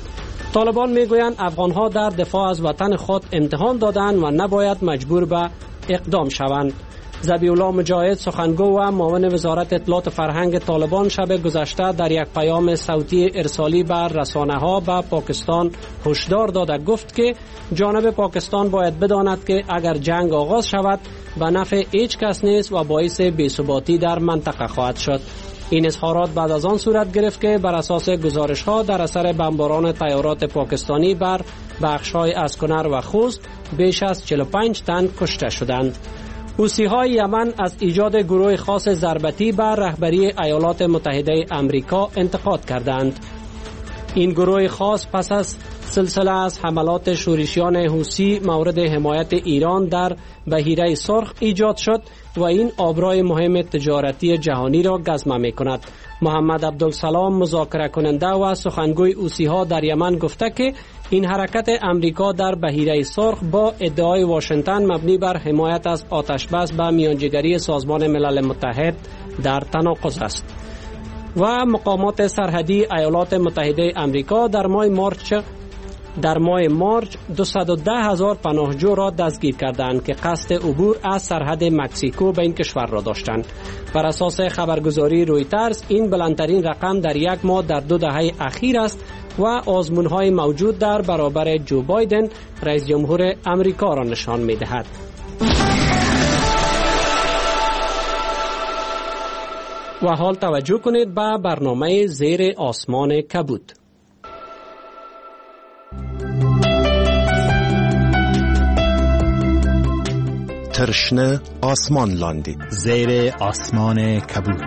طالبان میگویند افغان‌ها در دفاع از وطن خود امتحان دادند و نباید مجبور به اقدام شوند. ذبیح‌الله مجاهد، سخنگو و معاون وزارت اطلاعات فرهنگ طالبان، شب گذشته در یک پیام صوتی ارسالی بر رسانه‌ها به پاکستان هشدار داده گفت که جانب پاکستان باید بداند که اگر جنگ آغاز شود به نفع هیچ کس نیست و باعث بی‌ثباتی در منطقه خواهد شد. این اظهارات بعد از آن صورت گرفت که بر اساس گزارش‌ها در اثر بمباران طیارات پاکستانی بر بخش‌های از کنر و خوست بیش از 45 تن کشته شدند. حوثی‌های یمن از ایجاد گروه خاص ضربتی بر رهبری ایالات متحده آمریکا انتقاد کردند. این گروه خاص پس از سلسله از حملات شورشیان حوثی مورد حمایت ایران در بحیره سرخ ایجاد شد و این آبراه مهم تجارتی جهانی را گزمه می‌کند. محمد عبدالسلام، مذاکره کننده و سخنگوی حوثی‌ها در یمن، گفته که این حرکت امریکا در بحیره سرخ با ادعای واشنگتن مبنی بر حمایت از آتشبس به میانجیگری سازمان ملل متحد در تناقض است. و مقامات سرحدی ایالات متحده آمریکا در ماه مارچ 210,000 پناهجو را دستگیر کردند که قصد عبور از سرحد مکزیکو به این کشور را داشتند. بر اساس خبرگزاری رویترز این بلندترین رقم در یک ماه در 2 دهه اخیر است و آزمون‌های موجود در برابر جو بایدن رئیس جمهور آمریکا را نشان می‌دهد. و حال توجه کنید به برنامه زیر آسمان کبود. ترشنه آسمان لاندید زیر آسمان کبود.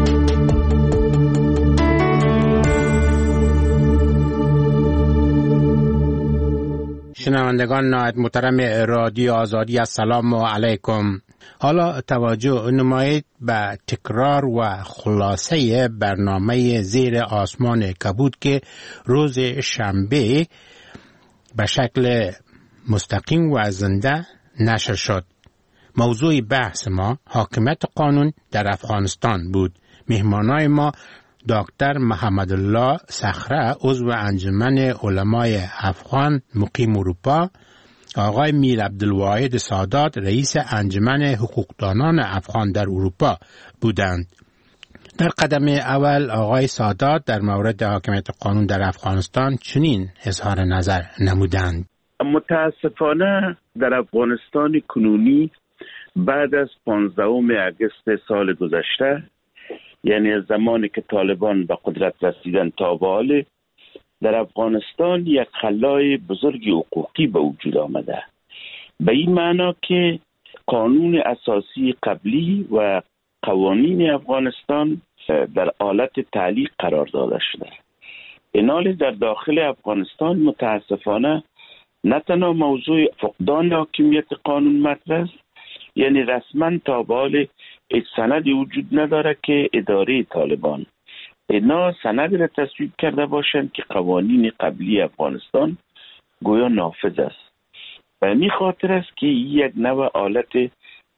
شنوندگان نهایت محترم رادیو آزادی، السلام علیکم. حالا توجه نمایید به تکرار و خلاصه برنامه زیر آسمان کبود که روز شنبه به شکل مستقیم و زنده نشر شد. موضوع بحث ما حاکمیت قانون در افغانستان بود. مهمانای ما دکتر محمد الله صخره، عضو انجمن علمای افغان مقیم اروپا، آقای میر عبدالواحد سادات، رئیس انجمن حقوقدانان افغان در اروپا بودند. در قدم اول آقای سادات در مورد حاکمیت قانون در افغانستان چنین اظهار نظر نمودند: متاسفانه در افغانستان کنونی بعد از 15 اگست سال گذشته، یعنی از زمانی که طالبان به قدرت رسیدن تا به حال، در افغانستان یک خلای بزرگ حقوقی به وجود آمده. به این معنا که قانون اساسی قبلی و قوانین افغانستان در حالت تعلیق قرار داده شده. این حال در داخل افغانستان متاسفانه نه تنها موضوع فقدان حاکمیت قانون مطرح است، یعنی رسما تا به حال هیچ سندی وجود نداره که اداره طالبان اینا سند را تصویب کرده باشند که قوانین قبلی افغانستان گویا نافذ است. و این خاطر است که یک نوع حالت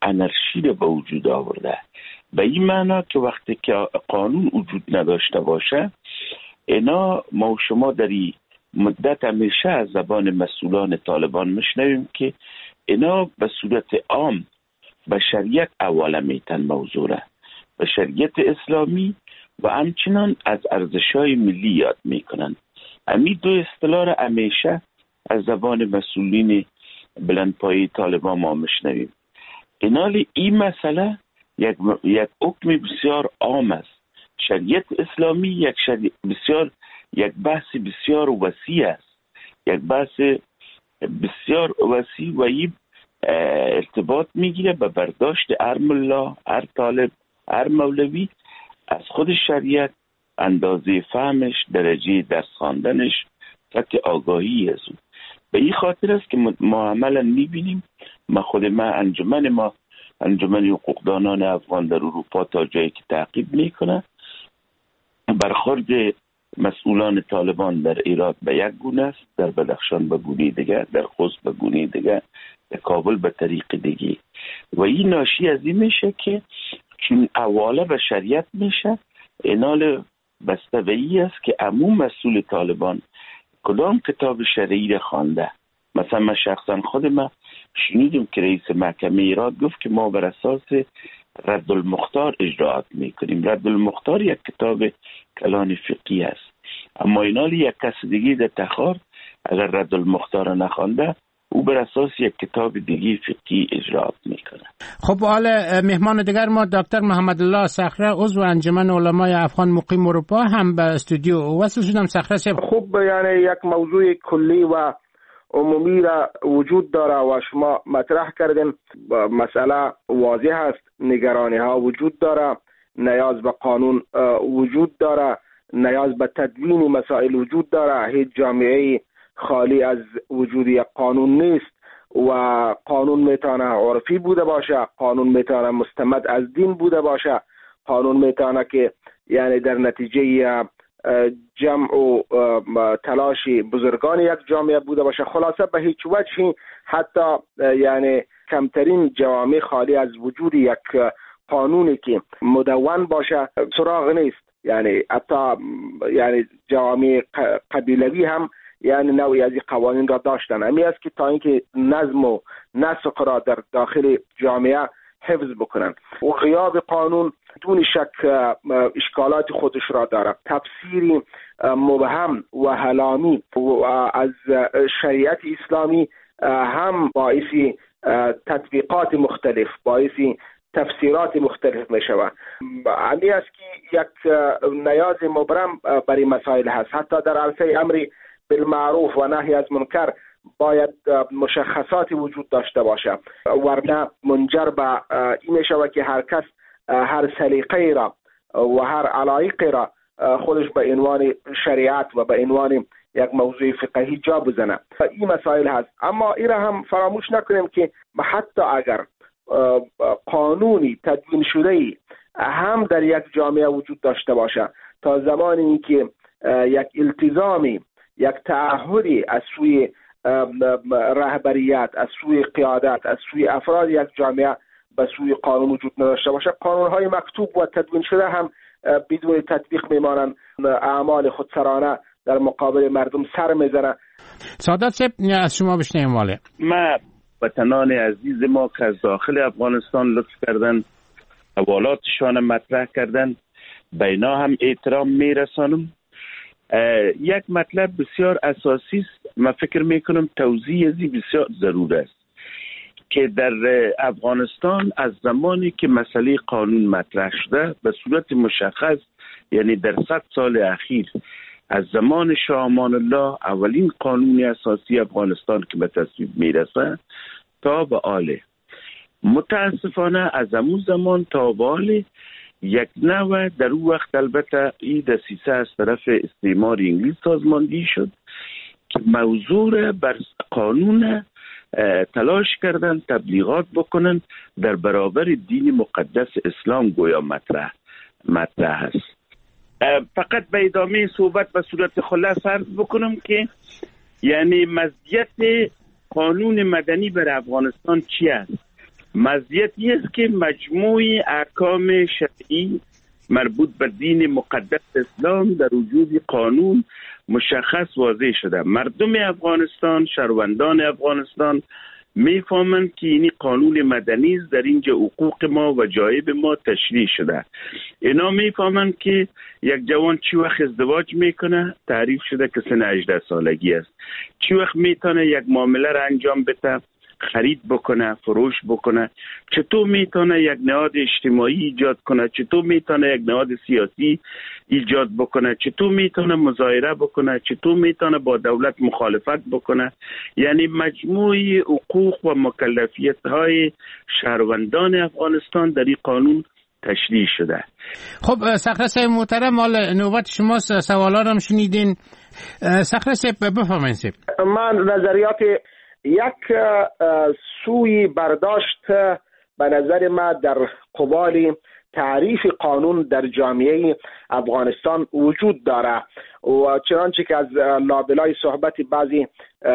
انارشی رو به وجود آورده. به این معنا که وقتی که قانون وجود نداشته باشه، اینا ما و شما در این مدت همیشه از زبان مسئولان طالبان میشنویم که اینا به صورت عام به شریعت حواله میتن موضوع را، به شریعت اسلامی و همچنان از ارزش‌های ملی یاد میکنن. همین دو اصطلاح را همیشه از زبان مسئولین بلندپایه طالبان ما میشنویم. اینالی این مسئله یک حکم بسیار عام است. شریعت اسلامی یک بحث بسیار وسیع است، یک بحث بسیار وسیع و این ارتباط میگیره به برداشت هر ملا، هر طالب، هر مولوی از خود شریعت، اندازه فهمش، درجه درس خواندنش، سطح آگاهی از اون. به این خاطر است که ما عملا میبینیم، انجمن حقوقدانان افغان در اروپا تا جایی که تعقیب میکنه، برخورد مسئولان طالبان در ایران به یک گونه است، در بدخشان به گونه دیگه، در خوست به گونه دیگه، در کابل به طریق دیگه. و این ناشی از این میشه که چون حواله به شریعت میشه، اینال بسته‌ای است که عموم مسئول طالبان کدام کتاب شرعی را خوانده. مثلا من شخصا خودم شنیدم که رئیس محکمه ایران گفت که ما بر اساس رد المختار اجراعات میکنیم. رد المختار یک کتاب کلان فقهی است، اما اینال یک کس دیگه در تخار اگر رد المختار نخوانده، او بر اساس یک کتاب دیگه فقهی اجراعات میکنه. خب حالا مهمان دیگر ما دکتر محمد الله صخره، عضو انجمن علمای افغان مقیم اروپا، هم به استودیو وصل شدم. صخره صاحب، خوب یعنی یک موضوع کلی و عمومی را وجود داره و شما مطرح کردین. مسئله واضح است، نگرانی ها وجود داره، نیاز به قانون وجود داره، نیاز به تدوین مسائل وجود داره. هیچ جامعه خالی از وجود یک قانون نیست و قانون میتونه عرفی بوده باشه، قانون میتونه مستمد از دین بوده باشه، قانون میتونه که یعنی در نتیجه جمع و تلاش بزرگان یک جامعه بوده باشه. خلاصه به هیچ وجهی حتی یعنی کمترین جوامع خالی از وجود یک قانونی که مدون باشه سراغ نیست. یعنی حتی یعنی جوامع قبیلوی هم یعنی نوعی از این قوانین را داشتن. همی است که تا اینکه نظم و نسق را در داخل جامعه حفظ بکنن و غیاب قانون دون شک اشکالات خودش را داره. تفسیری مبهم و هلامی از شریعت اسلامی هم باعث تطبیقات مختلف، باعث تفسیرات مختلف می شود. همی است که یک نیاز مبرم برای مسائل هست. حتی در عرصه امر بالمعروف و نهی از منکر باید مشخصات وجود داشته باشه، ورنه منجر به این شود که هر کس هر سلیقه را و هر علایق را خودش به عنوان شریعت و به عنوان یک موضوع فقهی جا بزنه. این مسائل هست. اما این را هم فراموش نکنیم که حتی اگر قانونی تدوین شده هم در یک جامعه وجود داشته باشه، تا زمانی که یک التزامی، یک تعهدی از سوی رهبریت، از سوی قیادت، از سوی افراد یک جامعه به سوی قانون وجود نداشته باشه، قانون‌های مکتوب و تدوین شده هم بدون تطبیق میمانند، اعمال خودسرانه در مقابل مردم سر میزنه. سعادت صاحب از شما بشنویم. واله ما وطنان عزیز ما که از داخل افغانستان لطف کردن، حوالاتشان مطرح کردن، به اینا هم احترام میرسانم. یک مطلب بسیار اساسی است، من فکر میکنم توضیح ازی بسیار ضرور است که در افغانستان از زمانی که مسئله قانون مطرح شده به صورت مشخص، یعنی در 100 سال اخیر از زمان شاه امان الله اولین قانون اساسی افغانستان که به تصویب میرسه تا به آله، متاسفانه از همون زمان تا به آله یک نوع در اون وقت البته این دسیسه از طرف استعمار انگلیس سازماندهی شد که موضوع بر قانون تلاش کردن تبلیغات بکنن در برابر دین مقدس اسلام گویا مطرح است. فقط به ادامه صحبت به صورت خلاص عرض بکنم که یعنی مزیت قانون مدنی بر افغانستان چی است. مزیتی است که مجموع احکام شرعی مربوط به دین مقدس اسلام در وجود قانون مشخص واضح شده. مردم افغانستان، شهروندان افغانستان میفهمند که این قانون مدنی است، در اینجا حقوق ما و جایب ما تشریح شده. اینا میفهمند که یک جوان چی وقت ازدواج میکنه تعریف شده که سن 18 سالگی است، چی وقت میتونه یک معامله را انجام بده، خرید بکنه، فروش بکنه، چطور میتونه یک نهاد اجتماعی ایجاد کنه، چطور میتونه یک نهاد سیاسی ایجاد بکنه، چطور میتونه مظاهره بکنه، چطور میتونه با دولت مخالفت بکنه. یعنی مجموع حقوق و مکلفیت های شهروندان افغانستان در این قانون تشریح شده. خب صخره صاحب محترم، مال نوبت شماست، سوالات هم شنیدین. صخره صاحب بفرمایید. من نظریات یک سوی برداشت به نظر ما در قبال تعریف قانون در جامعه افغانستان وجود داره و چنانچه که از لابلای صحبت بعضی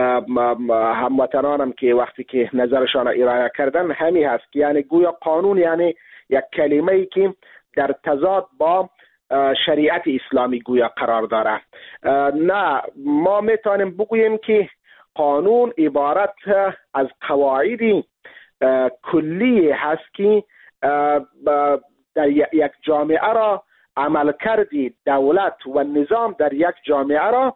هموطنانم که وقتی که نظرشان ارائه کردن همین هست که یعنی گویا قانون یعنی یک کلمه‌ای که در تضاد با شریعت اسلامی گویا قرار داره. نه، ما میتونیم بگوییم که قانون عبارت از قواعد کلی هست که در یک جامعه را عمل کردی دولت و نظام در یک جامعه را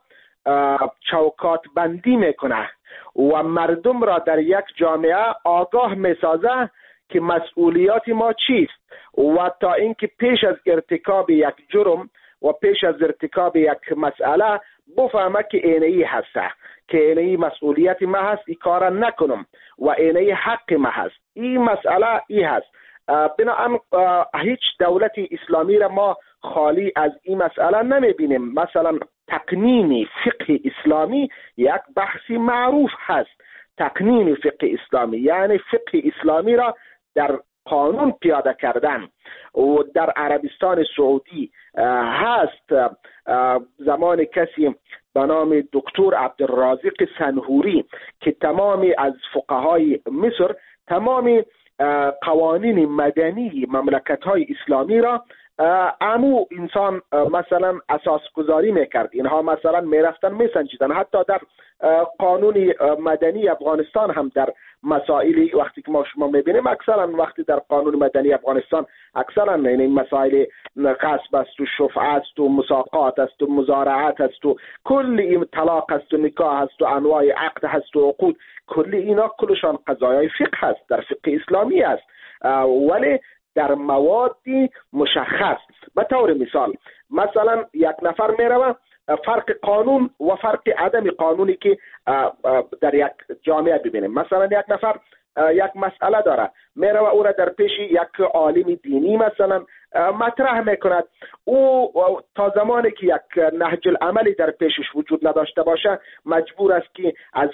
چوکات بندی میکنه و مردم را در یک جامعه آگاه میسازه که مسئولیات ما چیست و تا اینکه پیش از ارتکاب یک جرم و پیش از ارتکاب یک مسئله بفهمه که اینهی هسته، که اینهی مسئولیت ما هست، این کار نکنم و اینهی حق ما هست، این مسئله ای هست. بنابراین هیچ دولت اسلامی را ما خالی از این مسئله نمیبینیم. مثلا تقنین فقه اسلامی یک بحثی معروف هست. تقنین فقه اسلامی یعنی فقه اسلامی را در قانون پیاده کردن و در عربستان سعودی هست. زمان کسی به نام دکتر عبدالرازق سنهوری که تمامی از فقهای مصر تمامی قوانین مدنی مملکت‌های اسلامی را امو انسان مثلا اساس گذاری میکرد، اینها مثلا میرفتن میسنجیدن. حتی در قانون مدنی افغانستان هم در مسائلی وقتی که ما شما میبینیم اکثرا وقتی در قانون مدنی افغانستان اکثرا این مسائل غصب است و شفعه است و مساقات است و مزارعت است و کل این طلاق است و نکاح است و انواع عقد هست و عقود، کل اینا کلشان قضایای فقه هست، در فقه اسلامی است، ولی در موادی مشخص. به طور مثلا یک نفر میروه فرق قانون و فرق عدم قانونی که در یک جامعه ببینیم. مثلا یک نفر یک مسئله داره، میروه او را در پیش یک عالم دینی مثلا مطرح میکند. او تا زمانی که یک نهج العملی در پیشش وجود نداشته باشه مجبور است که از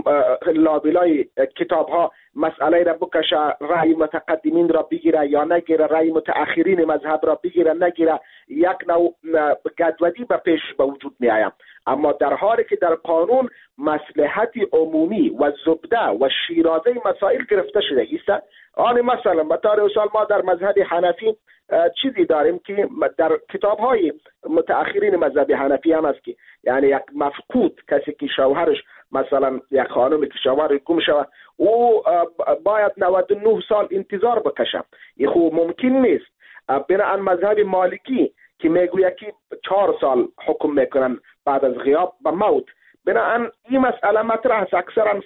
لابلای کتاب ها مسئله را بکشه، رأی متقدمین را بگیره یا نگیره، رأی متأخرین مذهب را بگیره نگیره، یک نوع گدودی به پیش به وجود می آید. اما در حالی که در قانون مصلحت عمومی و زبده و شیرازه مسائل گرفته شده است. آن مثلا به طور مثال ما در مذهب حنفی چیزی داریم که در کتاب‌های متأخرین مذهب حنفی هم است که یعنی یک مفقود، کسی که شوهرش مثلا یک خانمی که شوهرش گم شود او باید 99 سال انتظار بکشه، این خوب ممکن نیست. بنابراین مذهب مالکی که میگوید که 4 سال حکم میکنن بعد از غیاب به موت. بنابراین این مسئله مطرح است. اکثرا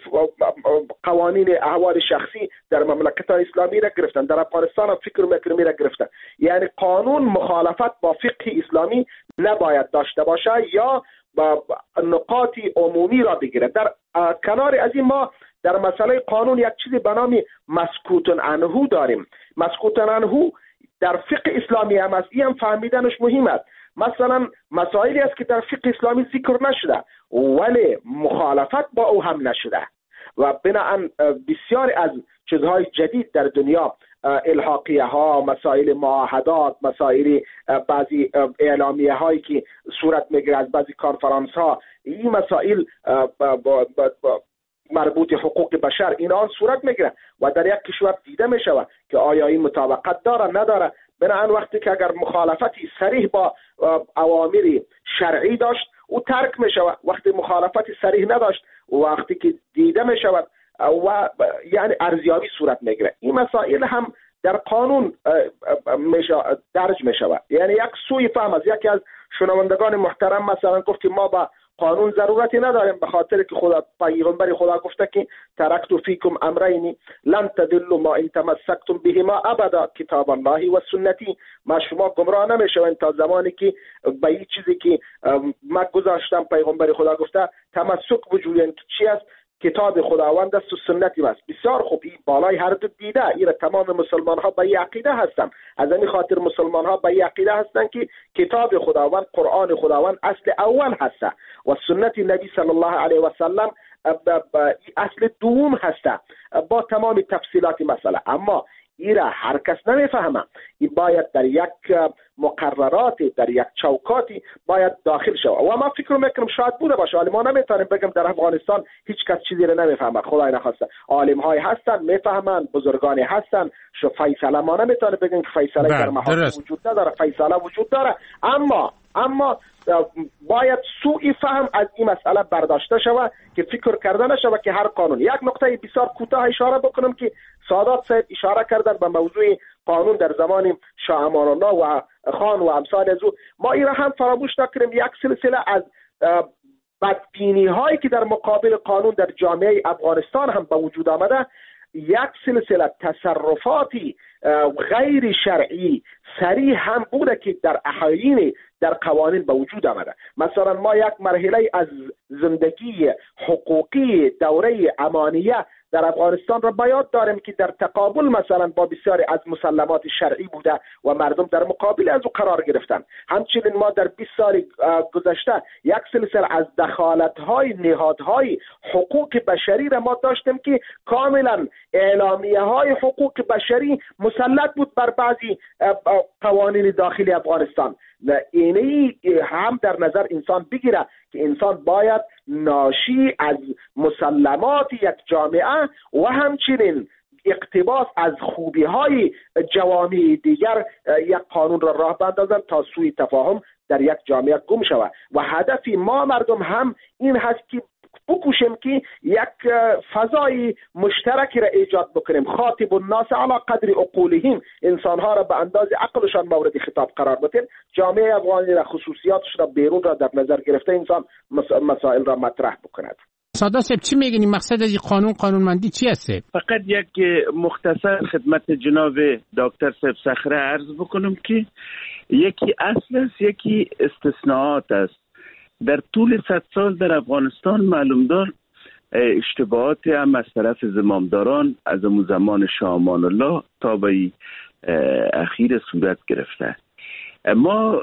قوانین احوال شخصی در مملکت‌های اسلامی را گرفتن، در افغانستان فکر میکنم را گرفتن. یعنی قانون مخالفت با فقه اسلامی نباید داشته باشه یا با نقاط عمومی را بگیره. در کنار از این ما در مسئله قانون یک چیزی به نام مسکوت عنه داریم. مسکوت عنه در فقه اسلامی هم است، این هم فهمیدنش مهم است. مثلا مسائلی است که در فقه اسلامی ذکر نشده ولی مخالفت با او هم نشده و بنابراین بسیار از چیزهای جدید در دنیا، الحاقیه ها، مسائل معاهدات، مسائل بعضی اعلامیه هایی که صورت میگیره از بعضی کانفرانس ها، این مسائل مربوط حقوق بشر اینا صورت میگیره و در یک کشور دیده میشود که آیا این مطابقت داره نداره. بنابراین وقتی که اگر مخالفتی صریح با اوامر شرعی داشت او ترک میشود، وقتی مخالفتی صریح نداشت وقتی که دیده میشود و یعنی ارزیابی صورت میگیره. این مسائل هم در قانون درج میشود. یعنی یک سوء فهم از یکی از شنوندگان محترم مثلا گفت که ما با قانون ضرورتی نداریم به خاطر که خدا پیغمبر خدا گفته که ترکت فیکم امرین لن تضلوا ما ان تمسکتم بهما ابدا کتاب الله و سنتی. ما شما گمراه نمیشوین تا زمانی که به این چیزی که ما گذاشتم پیغمبر خدا گفته تمسک بجوین که چی است؟ کتاب خداوند است و سنتی است. بسیار خوب، این بالای هر دو دیده. این تمام مسلمان ها به عقیده هستند. از این خاطر مسلمان ها به عقیده هستند که کتاب خداوند قرآن خداوند اصل اول هست و سنت نبی صلی الله علیه و سلم اصل دوم هست با تمام تفصیلات مسئله. اما ایرا هر کس نمیفهمه. این باید در یک مقررات، در یک چوکاتی باید داخل شود و ما فکر میکنم شاید بوده باشه، ولی ما نمیتونیم بگم در افغانستان هیچ کس چیزی رو نمیفهمه. خدای نخواسته عالم های هستن میفهمن، بزرگانی هستن. فیصله ما نمیتونیم بگیم که فیصله در محاکم وجود نداره، فیصله وجود داره. اما باید سوء فهم از این مسئله برداشته شود که فکر کرده نشود که هر قانون. یک نقطه بسیار کوتاه اشاره بکنم که سادات صاحب اشاره کردن به موضوع قانون در زمان شاه امان الله و خان و امثال از او. ما این را هم فراموش نکنیم، یک سلسله از بدبینی هایی که در مقابل قانون در جامعه افغانستان هم به وجود آمده، یک سلسله تصرفاتی غیر شرعی صریح هم بوده که در احاین در قوانین به وجود آمده. مثلا ما یک مرحله از زندگی حقوقی دوره امانیه در افغانستان را باید داریم که در تقابل مثلا با بسیاری از مسلمات شرعی بوده و مردم در مقابل از او قرار گرفتن. همچنین ما در 20 سال گذشته یک سلسله از دخالت‌های نهادهای حقوق بشری را ما داشتیم که کاملا اعلامیه‌های حقوق بشری مسلط بود بر بعضی قوانین داخلی افغانستان. اینی هم در نظر انسان بگیره که انسان باید ناشی از مسلمات یک جامعه و همچنین اقتباس از خوبی های جوامع دیگر یک قانون را راه بندازند تا سوی تفاهم در یک جامعه گم شود. و هدف ما مردم هم این هست که بکوشیم که یک فضای مشترکی را ایجاد بکنیم. خاطب الناس علی قدر عقولهم، انسانها را به اندازه عقلشان مورد خطاب قرار بدیم. جامعه افغانی را خصوصیاتش را بیرون را در نظر گرفته انسان مسائل را مطرح بکند. ساده صاحب چی میگین؟ مقصد از این قانونمندی چی است؟ فقط یک مختصر خدمت جناب دکتر صاحب صخره عرض بکنم که یکی اصل است، یکی استثناءات است. در طول 100 سال در افغانستان معلومدار اشتباهات هم از طرف زمامداران از اون زمان شاه امان الله تا به اخیر صورت گرفته. ما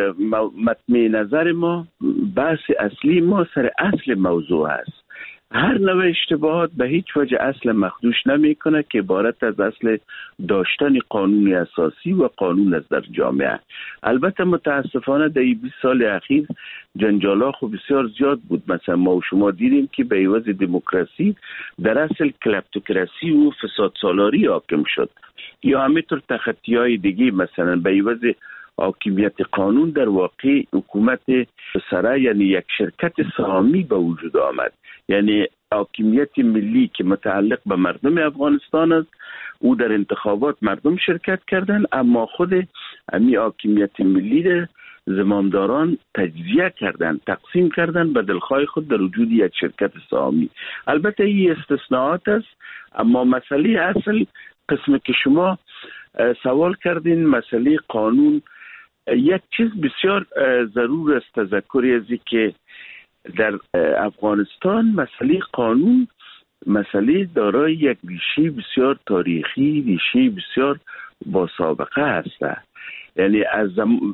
مطمع نظر ما بحث اصلی ما سر اصل موضوع است. هر نوع اشتباهات به هیچ وجه اصل مخدوش نمی کنه که عبارت از اصل داشتن قانون اساسی و قانون است در جامعه. البته متاسفانه در 20 سال اخیر جنجالا خب بسیار زیاد بود. مثلا ما و شما دیدیم که به عوض دموکراسی در اصل کلپتوکراسی و فساد سالاری حاکم شد، یا همینطور تخطی‌های دیگه. مثلا به عوض حاکمیت قانون در واقع حکومت سره، یعنی یک شرکت سهامی به وجود آمد. یعنی حاکمیت ملی که متعلق به مردم افغانستان است، او در انتخابات مردم شرکت کردن، اما خود امی حاکمیت ملی را زمامداران تجزیه کردن، تقسیم کردن به دلخواه خود در وجود یک شرکت سهامی. البته این استثناءات است، اما مسئله اصل قسم که شما سوال کردین، مسئله قانون، یک چیز بسیار ضرور است تذکری از که در افغانستان مسئله قانون مسئله دارای یک ریشه بسیار تاریخی، ریشه بسیار با سابقه است. یعنی از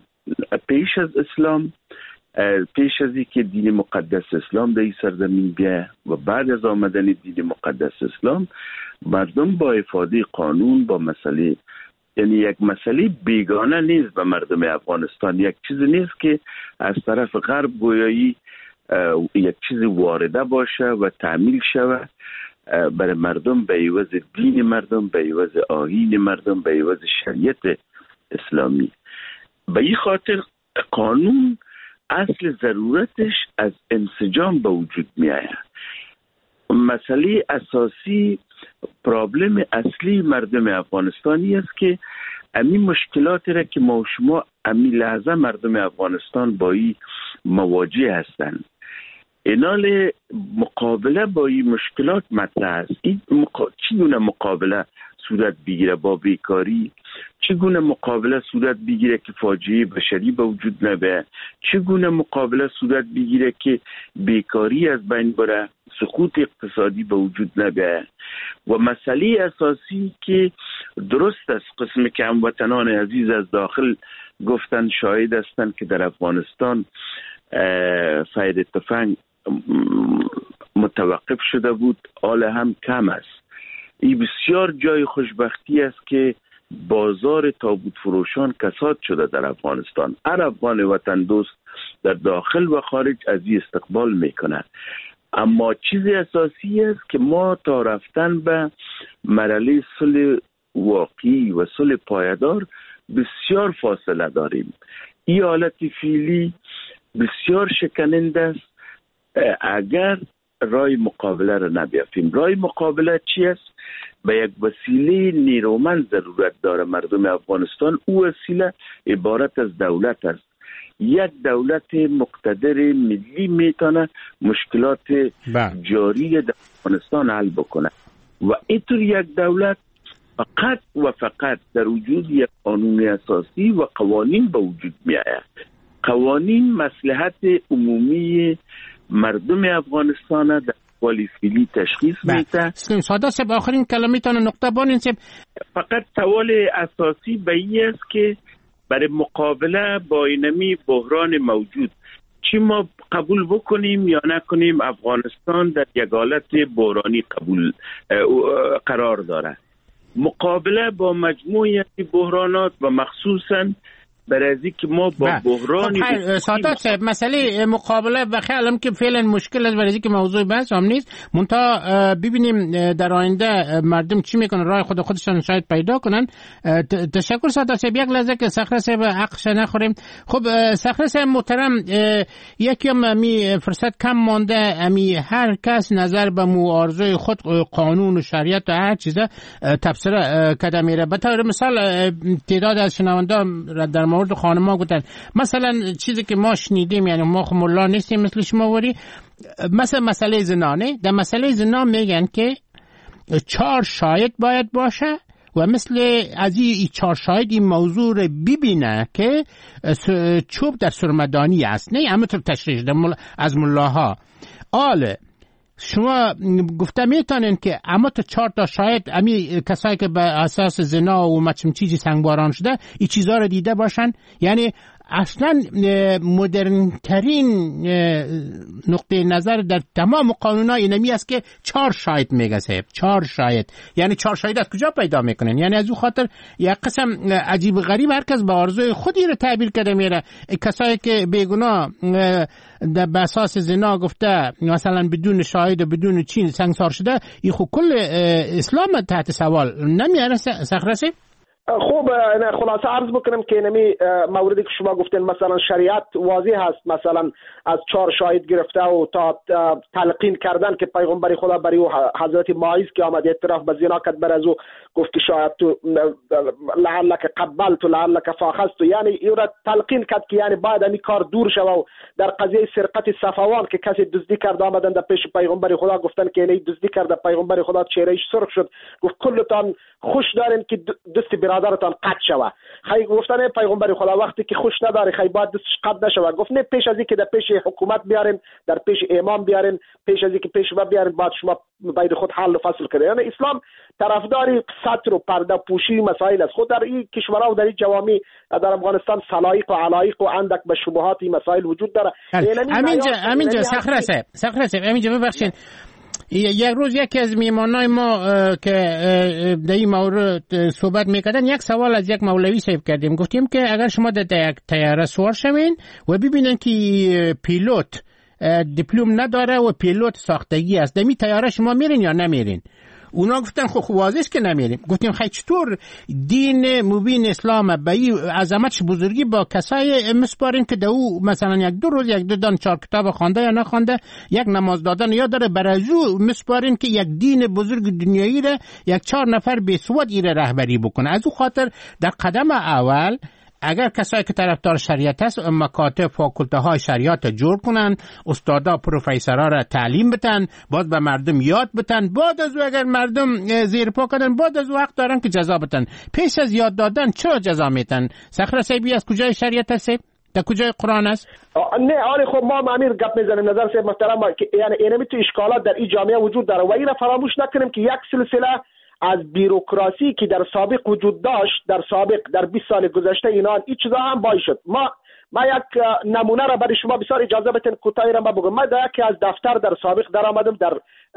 پیش از اسلام، پیش از اینکه دین مقدس اسلام در این سرزمین بیه و بعد از آمدن دین مقدس اسلام، مردم با افاده قانون با مسئله، یعنی یک مسئله بیگانه نیست به مردم افغانستان، یک چیز نیست که از طرف غرب گویایی یک چیز وارده باشه و تعمیل شود برای مردم به عوض دین مردم، به عوض آیین مردم، به عوض شریعت اسلامی. به این خاطر قانون اصل ضرورتش از انسجام به وجود می آید. مسئله اساسی، پرابلم اصلی مردم افغانستانی است که امی مشکلاتی را که ما و شما امی لحظه مردم افغانستان با این مواجه هستند، اینال مقابله با این مشکلات مطرح است. چگونه مقابله صورت بگیره با بیکاری؟ چگونه مقابله صورت بگیره که فاجعه بشری به وجود نبه؟ چگونه مقابله صورت بگیره که بیکاری از بین بره، سقوط اقتصادی به وجود نبه؟ و مسئله اساسی که درست است قسم که هموطنان عزیز از داخل گفتن شاهد هستند که در افغانستان فاید تفنگ متوقف شده بود، حال هم کم است. این بسیار جای خوشبختی است که بازار تابوت فروشان کساد شده در افغانستان. هر افغان وطن دوست در داخل و خارج از این استقبال میکنه. اما چیز اساسی است که ما تا رفتن به مرحله صلح واقعی و صلح پایدار بسیار فاصله داریم. این حالت فعلی بسیار شکننده است اگر رای مقابله را نبیافیم. رای مقابله چی است؟ به یک وسیله نیرومند ضرورت داره مردم افغانستان. او وسیله عبارت از دولت است. یک دولت مقتدر ملی میتونه مشکلات جاری در افغانستان حل بکنه و اینطور یک دولت فقط و فقط در وجود یک قانون اساسی و قوانین به وجود می آید. قوانین مصلحت عمومی مردم افغانستان در احوال فعلی تشخیص میده. ساده سب آخرین کلمه‌تان نقطه بانین سب. فقط سوال اساسی به این است که برای مقابله با اینمی بحران موجود چی ما قبول بکنیم یا نکنیم، افغانستان در یک حالت بحرانی قرار داره. مقابله با مجموعه بحرانات و مخصوصاً برای که ما با بحرانی سادات صاحب مسئله مقابله و خیالم که فعلا مشکل است، برای که موضوع بحث هم نیست. منتها ببینیم در آینده مردم چی میکنن، راه خودشان شاید پیدا کنن. تشکر سادات صاحب. یک لحظه که صخره صاحب عقش نخوریم. خب صخره صاحب محترم، یکم امی فرصت کم مانده، امی هر کس نظر به معارضه خود قانون و شریعت و هر چیزه تفسیر کده میره. به طور مثال تعداد از شنوندان در مورد خانم‌ها گفتن مثلا چیزی که ما شنیدیم، یعنی ما خب ملا نیستیم مثل شما وری، مثلا مسئله زنانه، در مسئله زنا میگن که 4 شاهد باید باشه و مثل از این 4 شاهد این موضوع رو ببینه که چوب در سرمدانی است، نه همه طور تشریح از ملاها. آله شما گفته میتونین که اما تا 4 تا شاید امی کسایی که به اساس زنا و مچم چیزی سنگباران شده این چیزها رو دیده باشن. یعنی اصلا مدرن ترین نقطه نظر در تمام قانون‌ها اینمی است که 4 شاهد میگه صاحب. 4 شاهد یعنی 4 شاهد از کجا پیدا میکنن؟ یعنی از او خاطر یک قسم عجیب غریب هر کس به آرزوی خودی رو تعبیر کرده میره. کسایی که بیگناه به اساس زنا گفته مثلا بدون شاهد و بدون چین سنگسار شده، این خب کل اسلام تحت سوال نمیاره. صخره خوب خلاصه عرض بکنم که نمی موردی که شما گفتین مثلا شریعت واضح هست، مثلا از 4 شاهد گرفته و تا تلقین کردن که پیغمبر خدا برای او حضرت ماعز که آمد اعتراف به زنا کرد، بر از او گفت که شاید تو لعلک قبلت و لعلک فاخذت، یعنی این را تلقین کرد که یعنی باید این کار دور شود. و در قضیه سرقت صفوان که کسی دزدی کرد آمدن در پیش پیغمبر خدا گفتن که اینی دزدی کرد، پیغمبر خدا چهرهش سرخ شد، گفت کلتان خوش دارین که دست برادرتان قطع شوه. خی گفتن پیغمبر خدا وقتی که خوش نداری خی باید دستش قطع نشوه. گفت نه، پیش از اینکه در پیش حکومت بیارین، در پیش امام بیارین، پیش از اینکه پیشوا بیارین، بعد شما باید خود حل و فصل کنید. یعنی اسلام طرفدار ستر و پرده پوشی مسائل است. خود در این کشورها و در این جوامع در افغانستان سلایق و علایق و اندک به شبهات این مسائل وجود داره. همینجا صخره صاحب همینجا ببخشید، یک روز یکی از میهمانای ما که در این مورد صحبت میکردن یک سوال از یک مولوی صاحب کردیم. گفتیم که اگر شما در یک طیاره سوار شوین و ببینن که پیلوت دیپلم نداره و پیلوت ساختگی است. دمی تیاره شما میرین یا نمیرین؟ اونا گفتن خب واضح که نمیریم. گفتیم خیلی چطور دین مبین اسلام به این عظمتش بزرگی با کسای مسپارین که دو مثلا یک دو روز یک دو دان 4 کتاب خوانده یا نخوانده، یک نماز دادن یا داره، برازو مسپارین که یک دین بزرگ دنیایی را یک 4 نفر بیسواد ایره رهبری بکنه. از او خاطر در قدم اول اگر کسایی که طرفدار شریعت است مکاتب فاکولته های شریعت جور کنن، استادا پروفسورا را تعلیم بدن، باز به مردم یاد بدن، بعد از اگر مردم زیر پا کنن بعد از وقت دارن که جزا بدن. پیش از یاد دادن چرا جزا میتن؟ صخره سیبی از کجای شریعت است؟ در کجای قرآن است؟ نه آره خب ما امیر گپ میزنیم. نظر سیب محترم یعنی اینمی تو اشکالات در این جامعه وجود داره و این را فراموش نکنیم که یک سلسله از بیروکراسی که در سابق وجود داشت، در 20 سال گذشته اینا این چیزا هم باعث شد. ما یک نمونه را برای شما بسیار اجازه بدین کوتاهی را بگم. ما در یکی از دفتر در سابق در آمدم در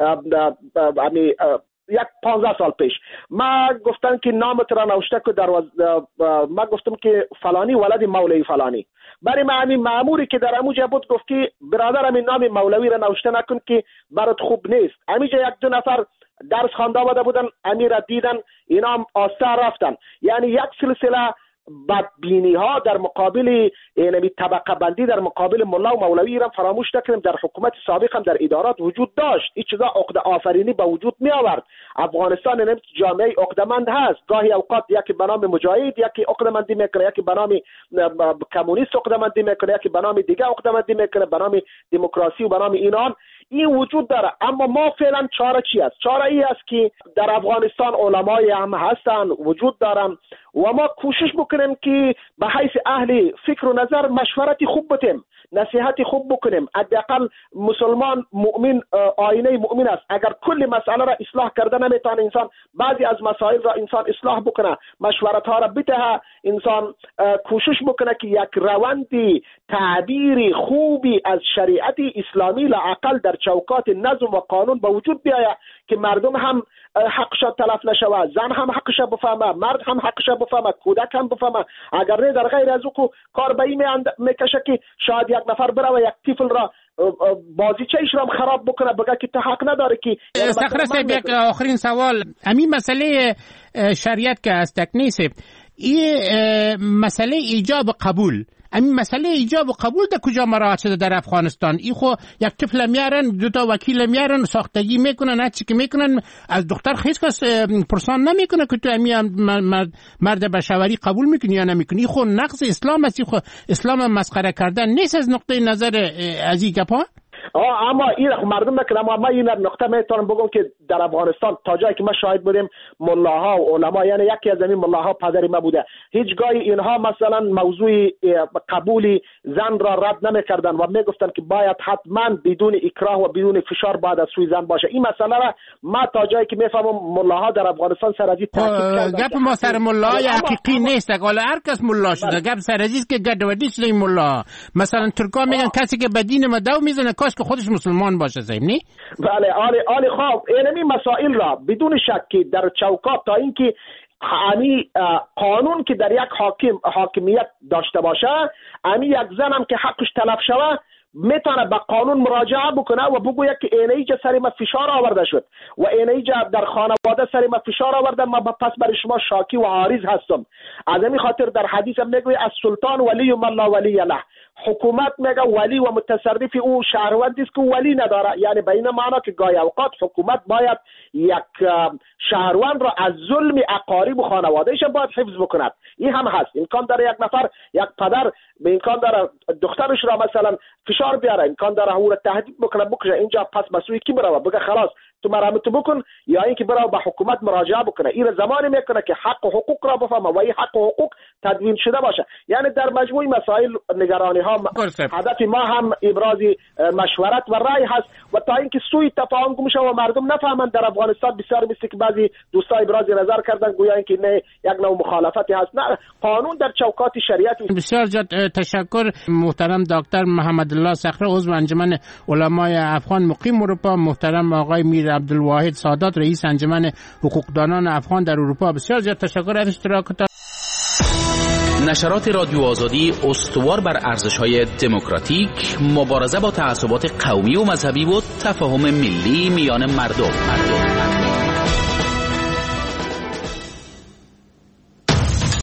یک 15 سال پیش. ما گفتن که نامت را نوشته که ما گفتم که فلانی ولد مولوی فلانی. برای ما همین ماموری که در اموجه بود گفت که برادر همین نام مولوی را نوشته نکن که برات خوب نیست. همینجا یک دو نفر درس خوانده آمده بودن، امیر دیدن، اینا هم آستر رفتن. یعنی یک سلسله بدبینی ها در مقابل یعنی طبقه بندی در مقابل ملا و مولوی را فراموش نکنیم در حکومت سابق هم در ادارات وجود داشت. این چیزا عقده آفرینی به وجود می آورد. افغانستان یعنی جامعه عقده‌مند هست. گاهی اوقات یکی به نام مجاهد یکی عقده‌مندی میکنه، یکی به نام کمونیست عقده‌مندی میکنه، یکی به نام دیگه عقده‌مندی میکنه، به نام دموکراسی و به نام اینان. این وجود داره. اما ما فعلا چاره چی است؟ چاره ای است که در افغانستان علمای هم هستن، وجود دارن و ما کوشش بکنیم که به حیث اهل فکر و نظر مشورتی خوب بتیم، نصیحتی خوب بکنیم. حداقل مسلمان مؤمن آینه مؤمن است. اگر کل مسئله را اصلاح کرده نمیتونه انسان، بعضی از مسائل را انسان اصلاح بکنه، مشورت ها را بده، انسان کوشش بکنه که یک روند تعبیر خوبی از شریعت اسلامی لااقل در چوکات نظم و قانون به وجود بیاید که مردم هم حقش تلف نشود، زن هم حقش بفهمه، مرد هم حقش بفهمه، کودک هم بفهمه. اگر نه در غیر از او کار به این میکشه که شاید یک نفر بره و یک طفل را بازیچه‌اش را خراب بکنه، بگه که تو حق نداره. که صخره صاحب یک آخرین سوال، همین مسئله شریعت که از تکنیس این مسئله ایجاب قبول، همین مسئله ایجاب و قبول در کجا مراعات شده در افغانستان؟ ای خو یک طفل میارن، دو تا وکیل میارن، ساختگی میکنن، هر چی که میکنن، از دختر هیچ کس پرسان نمیکنه که تو مرد بشوری قبول میکنی یا نمیکنی. ای خو نقض اسلام است. ای خو اسلام مسخره کردن نیست از نقطه نظر از این گپا؟ اما این را مردم نکنه. اما من این نقطه میتونم بگم که در افغانستان تا جایی که ما شاهد بودیم ملاها و علما، یعنی یکی از این ملاها پدر ما بوده، هیچگاهی اینها مثلا موضوع قبول زن را رد نمیکردن و میگفتن که باید حتما بدون اکراه و بدون فشار باید از سوی زن باشه. این مسئله را ما تا جایی که میفهمم ملاها در افغانستان سر از این تاکید کردن. گپ ما سر ملای حقیقی نیست، حالا هر کس ملا شده. گپ سر از که گدودی شده این ملا. مثلا ترکا میگن کسی که به دین ما دو میزنه کاش که خودش مسلمان باشه. صحیح نی؟ بله آلی خواب اینمی مسائل را بدون شک در چوکات تا اینکه قانون که در یک حاکمیت داشته باشه، یک زن هم که حقش تلف شوه میتونه به قانون مراجعه بکنه و بگوید که اینجا سر ما فشار آورده شد و اینجا در خانواده سر ما فشار آورده، ما پس برای شما شاکی و عارض هستم. از این خاطر در حدیث هم میگوید از سلطان ولی من لا ولی له. حکومت میگه ولی و متصرف او شهروندی است که ولی نداره. یعنی به این معنا که گاهی اوقات حکومت باید یک شهروند را از ظلم اقارب و خانوادهش باید حفظ بکند. این هم هست. امکان داره یک نفر، یک پدر به امکان داره دخترش را مثلا فشار بیاره، امکان داره او را تهدید بکنه بکشه. اینجا پس مسئول کی بره بگه خلاص تو مرحمت بکن، یا اینکه بره به حکومت مراجعه بکنه. این زمانی میکنه که حق و حقوق را بفهمه و این حق و حقوق تدوین شده باشه. یعنی در مجموع مسائل نگرانی ها هدف ما هم ابراز مشورت و رای هست و تا اینکه سوی تفاهم گمشه و مردم نفهمند. در افغانستان بسیار مثل که بعضی دوستا ابراز نظر کردن گویا اینکه نه یک نوع مخالفتی هست. نه، قانون در چوکات شریعت. بسیار تشکر محترم دکتر محمد الله صخره، عضو انجمن علمای افغان مقیم اروپا، محترم آقای میر عبدالواحد سادات، رئیس انجمن حقوقدانان افغان در اروپا. بسیار تشکر از اشتراکتان. نشرات رادیو آزادی استوار بر ارزش‌های دموکراتیک، مبارزه با تعصبات قومی و مذهبی و تفاهم ملی میان مردم.